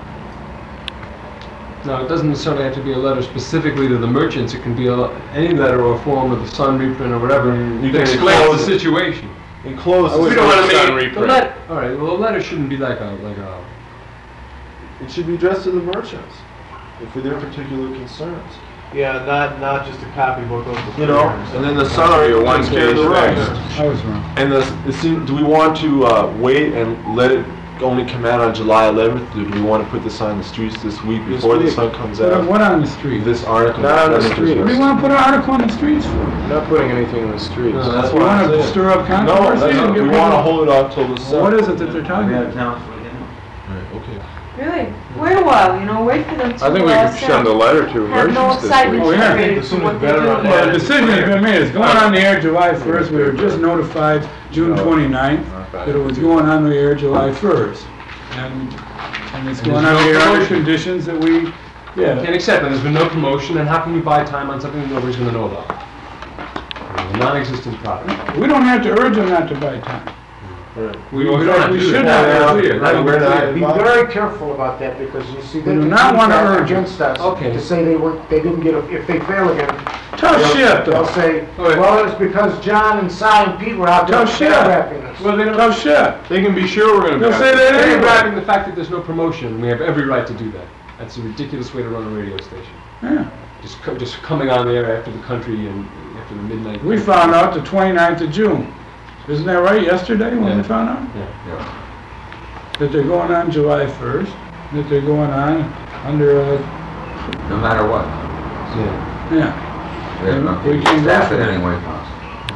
No, it doesn't necessarily have to be a letter specifically to the merchants, it can be a, any letter or form of the Sun reprint or whatever, You that can explains enclose the it. situation. enclosed. I would We don't put wanna Sun make, the reprint. let, all right, well, a letter shouldn't be like a, like a, It should be addressed to the merchants, and for their particular concerns. Yeah, not, not just a copybook of the. You know, and then the summary Be a takes care of the one-page rest. thing. I was wrong. And the, it seem, do we want to uh, wait and let it only come out on July eleventh? Or do we want to put this on the streets this week This before the week. sun comes Put out? what on the street? This article. Not on the That's street. What do you want to put an article on the streets for? Not putting anything in the streets. No, that's You what I'm want to saying. stir up No, controversy? that's and not, get we people- want to hold it off till the Well, sun. what is it that they're talking We about? have town for weekend. Right, okay. Really? Wait a while, you know, wait for them to, I think we uh, could send a letter to have no merchants this excitement week. Oh, yeah. generated The for sooner what the they're better on doing. Well, the decision has been made, it's going on the air July first, we were just notified June twenty-ninth that it was going on the air July first. And, and it's And going there's on no the air under promotion. conditions that we, you yeah. can't accept that, there's been no promotion, and how can you buy time on something that nobody's gonna know about? A non-existent product. We don't have to urge them not to buy time. We, We we don't have to we do should that. not, Clear. right, we're not- Be very careful about that, because you see, they We do can not use wanna that urge it. against us, Okay. to say they were, they didn't get, a- if they fail again. Tough they'll- shit, They'll though. say, Oh, yeah. well, it's because John and Si and Pete were out there Tough shit. paragraphing us. Well, they don't, Tough shit. They can be sure we're gonna. They'll pass say it. that they're anyway. grabbing the fact that there's no promotion, we have every right to do that. That's a ridiculous way to run a radio station. Yeah. Just, co- just coming on the air after the country and after the midnight. We found out the twenty-ninth of June. Isn't that right, yesterday when Yeah. we found out? Yeah. That they're going on July first, that they're going on under a, No matter what. Yeah. yeah. We have enough We people can to go staff for it it. anyway possible.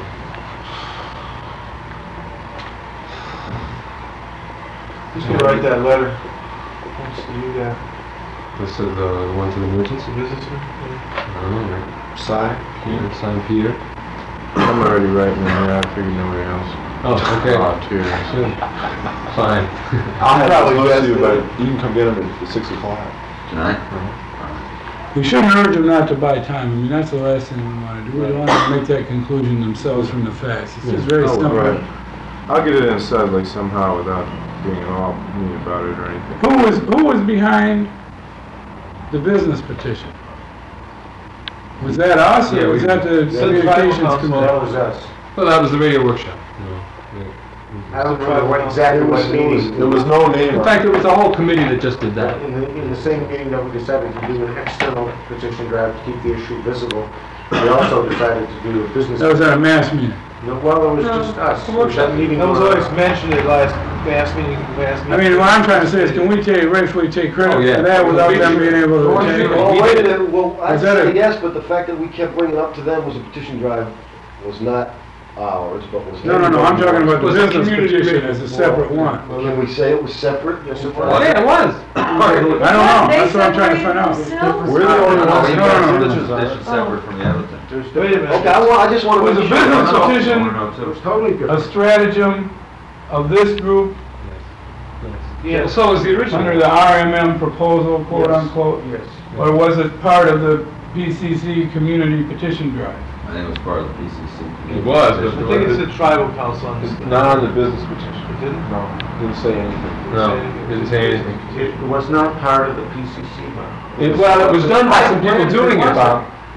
Who's gonna write that letter? Wants to do that? This is the one to the merchants? The businessman? I don't know, right? Sign. Peter, sign Peter. I'm already writing it here, I figured nobody else. Oh, okay. Volunteers. Good. Fine. I'll have Probably it close best to you, to- but you can come get them at six o'clock. Tonight? We shouldn't urge them not to buy time. I mean, that's the last thing we want to do. We don't want to make that conclusion themselves from the facts. It's just very Oh, simple. right. I'll get it inside like somehow without being all mean about it or anything. Who was, who was behind the business petition? Was that us Yeah, or was we- that the That's the tribal communications council, committee? that was us. Well, that was the radio workshop. you know. I don't remember what exactly what meeting. There was no name In on fact, it. it was the whole committee that just did that. In the, in the same meeting that we decided to do an external petition drive to keep the issue visible, we also decided to do a business. That was at a mass meeting. No, well, it was just us. It was that meeting. That was where- always mentioned at last, last meeting, last I meeting. mean, what I'm trying to say is, can we take, rightfully take credit Oh, yeah. for that without them being able Well, to take Well, it? wait a minute, well, I Is that say a- yes, but the fact that we kept bringing up to them was a petition drive was not ours, but was. No, no, no, I'm talking about the Was a business community petition meeting. as a separate one. Well, can we say it was separate? Yes, it What? was. Yeah, it was. I don't know, that's what I'm trying to find out. We're the only ones who who got got the the petition separate from the other thing. There's- Wait a minute. Okay, I want, I just want It to was a make sure. business I know. petition. I wanna know It too. was totally A different. stratagem of this group Yeah, so was the original. under the R M M proposal, quote Yes. unquote? Yes. Or was it part of the P C C community petition drive? I think it was part of the P C C. It was, but I think it's the tribal council on this. It's not on the business petition. It didn't? No, didn't say anything. No, didn't say anything. It was not part of the P C C, but. It, well, it was done by some people doing it, Bob.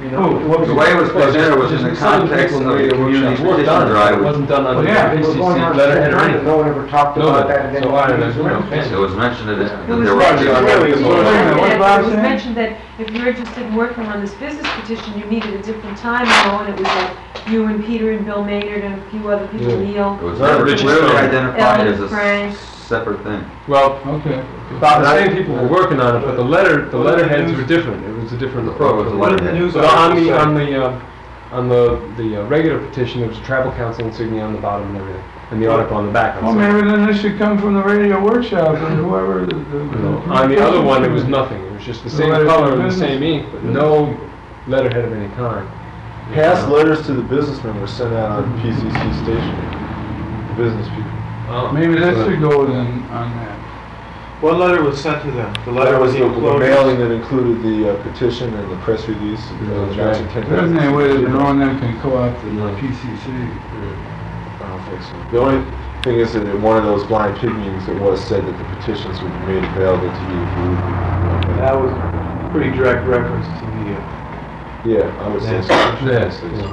You know, Oh, what The way it was presented was in the context of the community petition drive. It wasn't done Well, under yeah, the it P was C C going on letterhead or for anything. No one ever talked about Nobody. that. in So I any don't of these know. arrangements. It was mentioned that, It that was there mentioned, were. Really, it it's was sort of- mentioned What's that- Bob it was saying? mentioned that if you're interested in working on this business petition, you needed a different time, you know, and it was like you and Peter and Bill Maynard and a few other people, Yeah. Neil. It was Not never Richard clearly Stone. identified Ellen as a Frank. s- separate thing. Well, Okay. about the same people were working on it, but the letter, the letterheads were different. It was a different What approach. was the letterhead? news But on the, article on say? the, um, on the, the uh, regular petition, there was a tribal council insignia on the bottom and everything, and the article on the back. Well, maybe then this should come from the radio workshop and whoever the... the- On the other one, it was nothing. It was just the The same letter to color the and the business. same ink, but no letterhead of any kind. Past letters to the businessmen were sent out on P C C station, the business people. Oh. Maybe that should go then on that. What letter was sent to them? The letter That was was the the enclosed. mailing that included the uh, petition and the press release. of the That's Johnson right. Kent There isn't any way that Business. no one then can co-opt the P C C. I don't think so. The only thing is that at one of those blind pig meetings, it was said that the petitions would be made available to either group. That was a pretty direct reference to the, uh, Yeah, I would say so. Yes, yeah.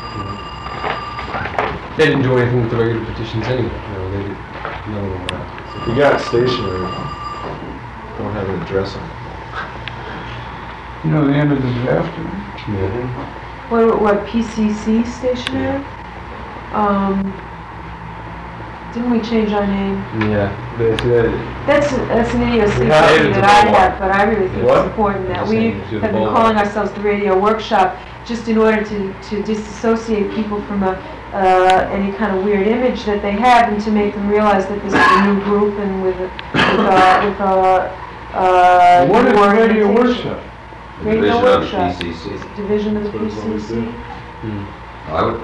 They didn't do anything with the regular petitions anyway, you know, they did, none of them were out. You got stationery, don't have an address on it. You know, the end of the draft. What, what, P C C stationery? Um, didn't we change our name? Yeah, they said, That's, that's an idiosyncrasy Yeah, it's a that I Beauvoir. have, but I really think What? it's important that You're we saying it's your have been Beauvoir. calling ourselves the Radio Workshop just in order to, to disassociate people from a, uh, any kind of weird image that they have and to make them realize that this is a new group and with, a- with a, with a, uh, What is new the radio organization. workshop? The Radio division of the Workshop. P C C. It's a division of the P That's what C it's C. always I would,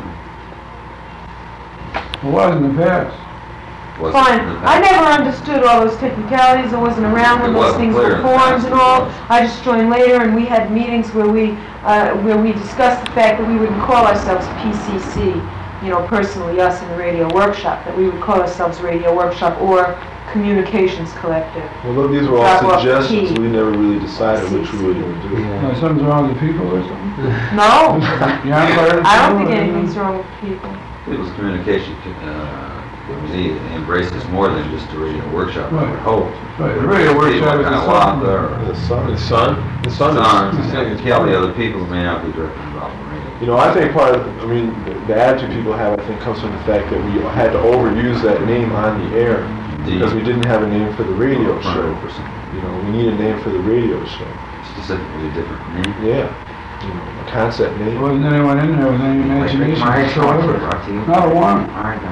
It was in the past. wasn't Fine, in the I past. never understood all those technicalities, I wasn't around when It those wasn't things clear were in the formed past, and it all. was. I just joined later and we had meetings where we, uh, where we discussed the fact that we wouldn't call ourselves P C C, you know, personally, us in the Radio Workshop, that we would call ourselves Radio Workshop or Communications Collective. Well, these were Drop all off the suggestions, key. we never really decided which we were gonna do. Uh, Something's wrong with the people or something? No, You aren't part of the I don't people, think or- anything's wrong with people. People's communication, uh, with me embraces more than just a radio workshop, I would Right. hope. Right, the radio workshop is a Hiawatha something. or The sun. the sun, the sun Sons, is, and Kelly, other people who may not be directly involved in radio. You know, I think part of, I mean, the- the attitude people have, I think, comes from the fact that we had to overuse that name on the air because we didn't have a name for the radio show. one hundred percent. You know, we need a name for the radio show. Specifically a different name. Yeah, you know, a concept name. Wasn't anyone in there with any imagination whatsoever? Not a one.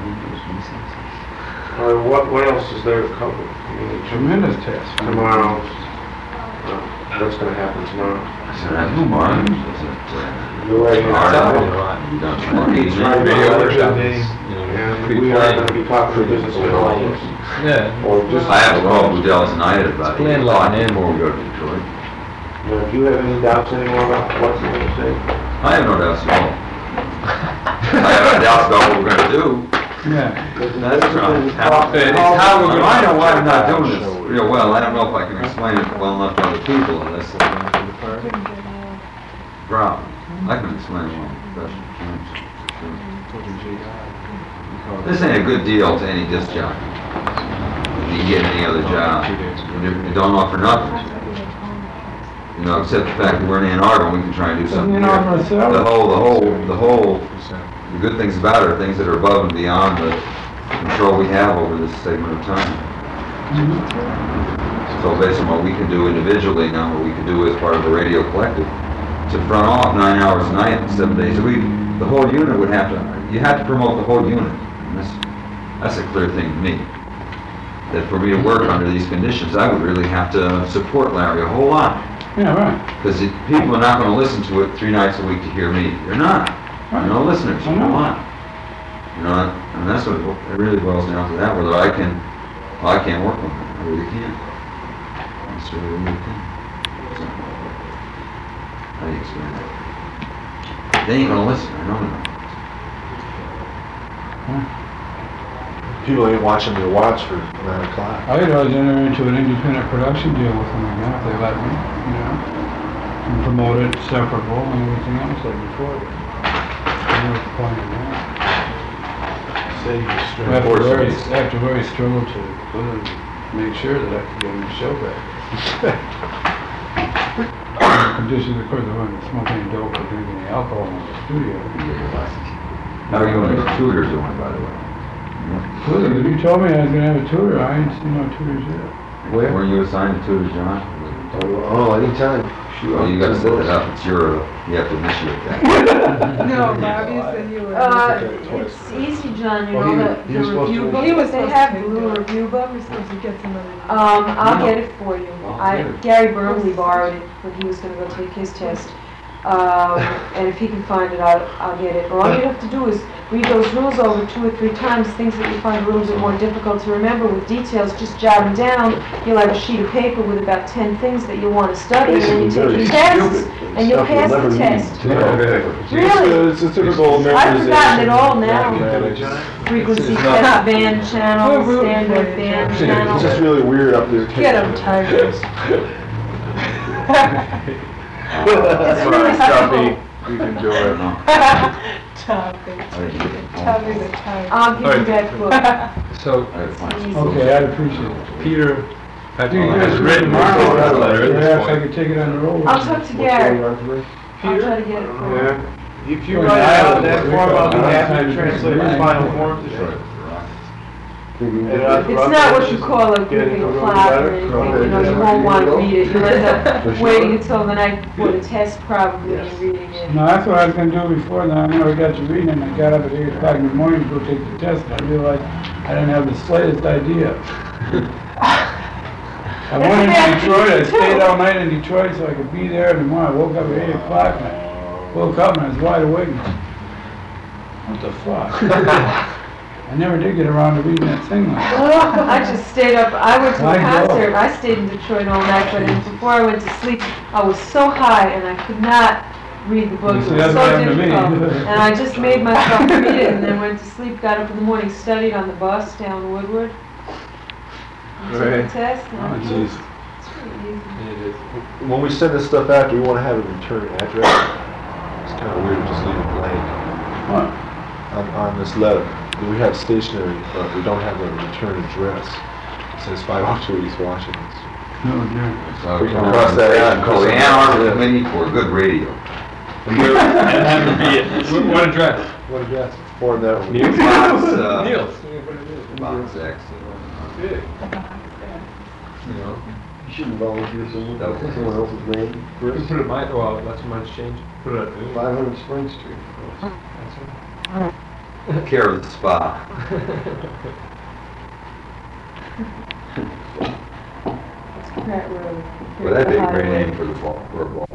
Uh, what, what else is there to cover? I mean, in terms of Tremendous task. Tomorrow, uh, what's gonna happen tomorrow? Is it at tomorrow? Is it, uh, You're right, tomorrow? it's You done tomorrow evening? Right, Radio radio workshop workshop, is, you know, and pretty we are plain. gonna be talking to businessmen all this. Yeah. Or just. I have to call Boudel tonight at about Plan eight like o'clock an before we animal. go to Detroit. Now, do you have any doubts anymore about what you're gonna say? I have no doubts at all. I have no doubts about what we're gonna do. Yeah. That's right. How- It's how we're gonna- I know why I'm not doing this real well. I don't know if I can explain it well enough to other people unless they come to the party. Problem. I can explain it well in professional terms, for sure. This ain't a good deal to any disc jockey. You can get any other job. You you don't offer nothing. You know, except the fact that we're in Ann Arbor and we can try and do something you here. offer a salary? The whole, the whole, the whole, the good things about it are things that are above and beyond the control we have over this segment of time. So based on what we can do individually, not what we can do as part of the radio collective, to front off nine hours a night, seven days a week, the whole unit would have to, you have to promote the whole unit. And that's, that's a clear thing to me. That for me to work under these conditions, I would really have to support Larry a whole lot. Yeah, right. Because people are not going to listen to it three nights a week to hear me. They're not. There are no listeners. I know. A lot. You know, and that's what it it really boils down to that, whether I can, well, I can't work on it. I really can't. I just really, really can't. So, how do you explain that? They ain't going to listen. I know they're not. People ain't watching their watch for nine o'clock. I could always enter into an independent production deal with them again if they let me, you know? and promote it separable and everything else like before. There's no point in that. Say you straight. I have to course very, it is. I have to very struggle to uh, make sure that I can get my show back. Conditions, of course, I wasn't smoking any dope or drinking any alcohol in the studio. How are you and your tutor doing, by the way? Tutor, you told me I was gonna have a tutor, I ain't seen no tutors yet. Where? Weren't you assigned to tutor, John? Oh, anytime. Well, you gotta set that up, it's your, you have to initiate that. No, Bobby said you were. Uh, it's easy, John, you Oh, know, he- the, he the was supposed review to- book He was that they supposed to have, take the little that. review book. We're supposed to get some of it. Um, I'll No. get it for you. Oh, I, good. Gary Burnley borrowed it when he was gonna go take his test. Um, and if he can find it, I'll, I'll get it. Or all you have to do is read those rules over two or three times, things that you find a little bit more difficult to remember with details, just jot them down. You'll have a sheet of paper with about ten things that you wanna study, and then you take your tests, and you'll pass the test. Really? It's a typical memorization. I've forgotten it all now. mathematics. Frequency It's test, not- band channel, standard band It's just channel. really weird up there. Get 'em, Tigers. Come on, Stumpy, you can do it. Topic. I didn't get it. Topic the time. I'll give you that book. So, I had to find Easy. some- Okay, I'd appreciate it. Peter, I think you guys read tomorrow, perhaps I could take it on the road. I'll talk to Gary. I'll try to get it for you. Yeah. If you write out that form, I'll be happy to translate the final form to show. It's not what you call a gripping plot or anything, you know, you won't want to read it. You'll end up waiting until the night before the test probably and reading it. No, that's what I was gonna do before, then I never got to reading it, and I got up at eight o'clock in the morning to go take the test, and I realized I didn't have the slightest idea. I went into Detroit, I stayed all night in Detroit so I could be there in the morning. I woke up at eight o'clock, and I woke up and I was wide awake. What the fuck? I never did get around to reading that thing like that. I just stayed up, I went to a I know. concert, I stayed in Detroit all night, but then before I went to sleep, I was so high and I could not read the book. You It see, was that's what so happened to me. difficult. And I just made myself read it and then went to sleep, got up in the morning, studied on the bus down Woodward. and Took the Right. test. and Oh, it was- jeez. It's pretty easy. It is. When we send this stuff out, do we want to have a return address? It's kind of weird to just leave it blank What? on, on this letter. We have stationery, but we don't have a return address. It says five oh two East Washington Street. No, dear. So We can cross that out and Call the cross Ann it. Arbor Committee for Good Radio. what address? What address? More than that. Neil? Box, uh, Neil. Box X. You know, you shouldn't volunteer someone, That was- someone else's name. You Chris, put it mine, well, that's mine's changed. Put it at five hundred Spring Street. Care of the spa. Pratt Road. Well, that'd be a great Highway. name for the ball, for a ball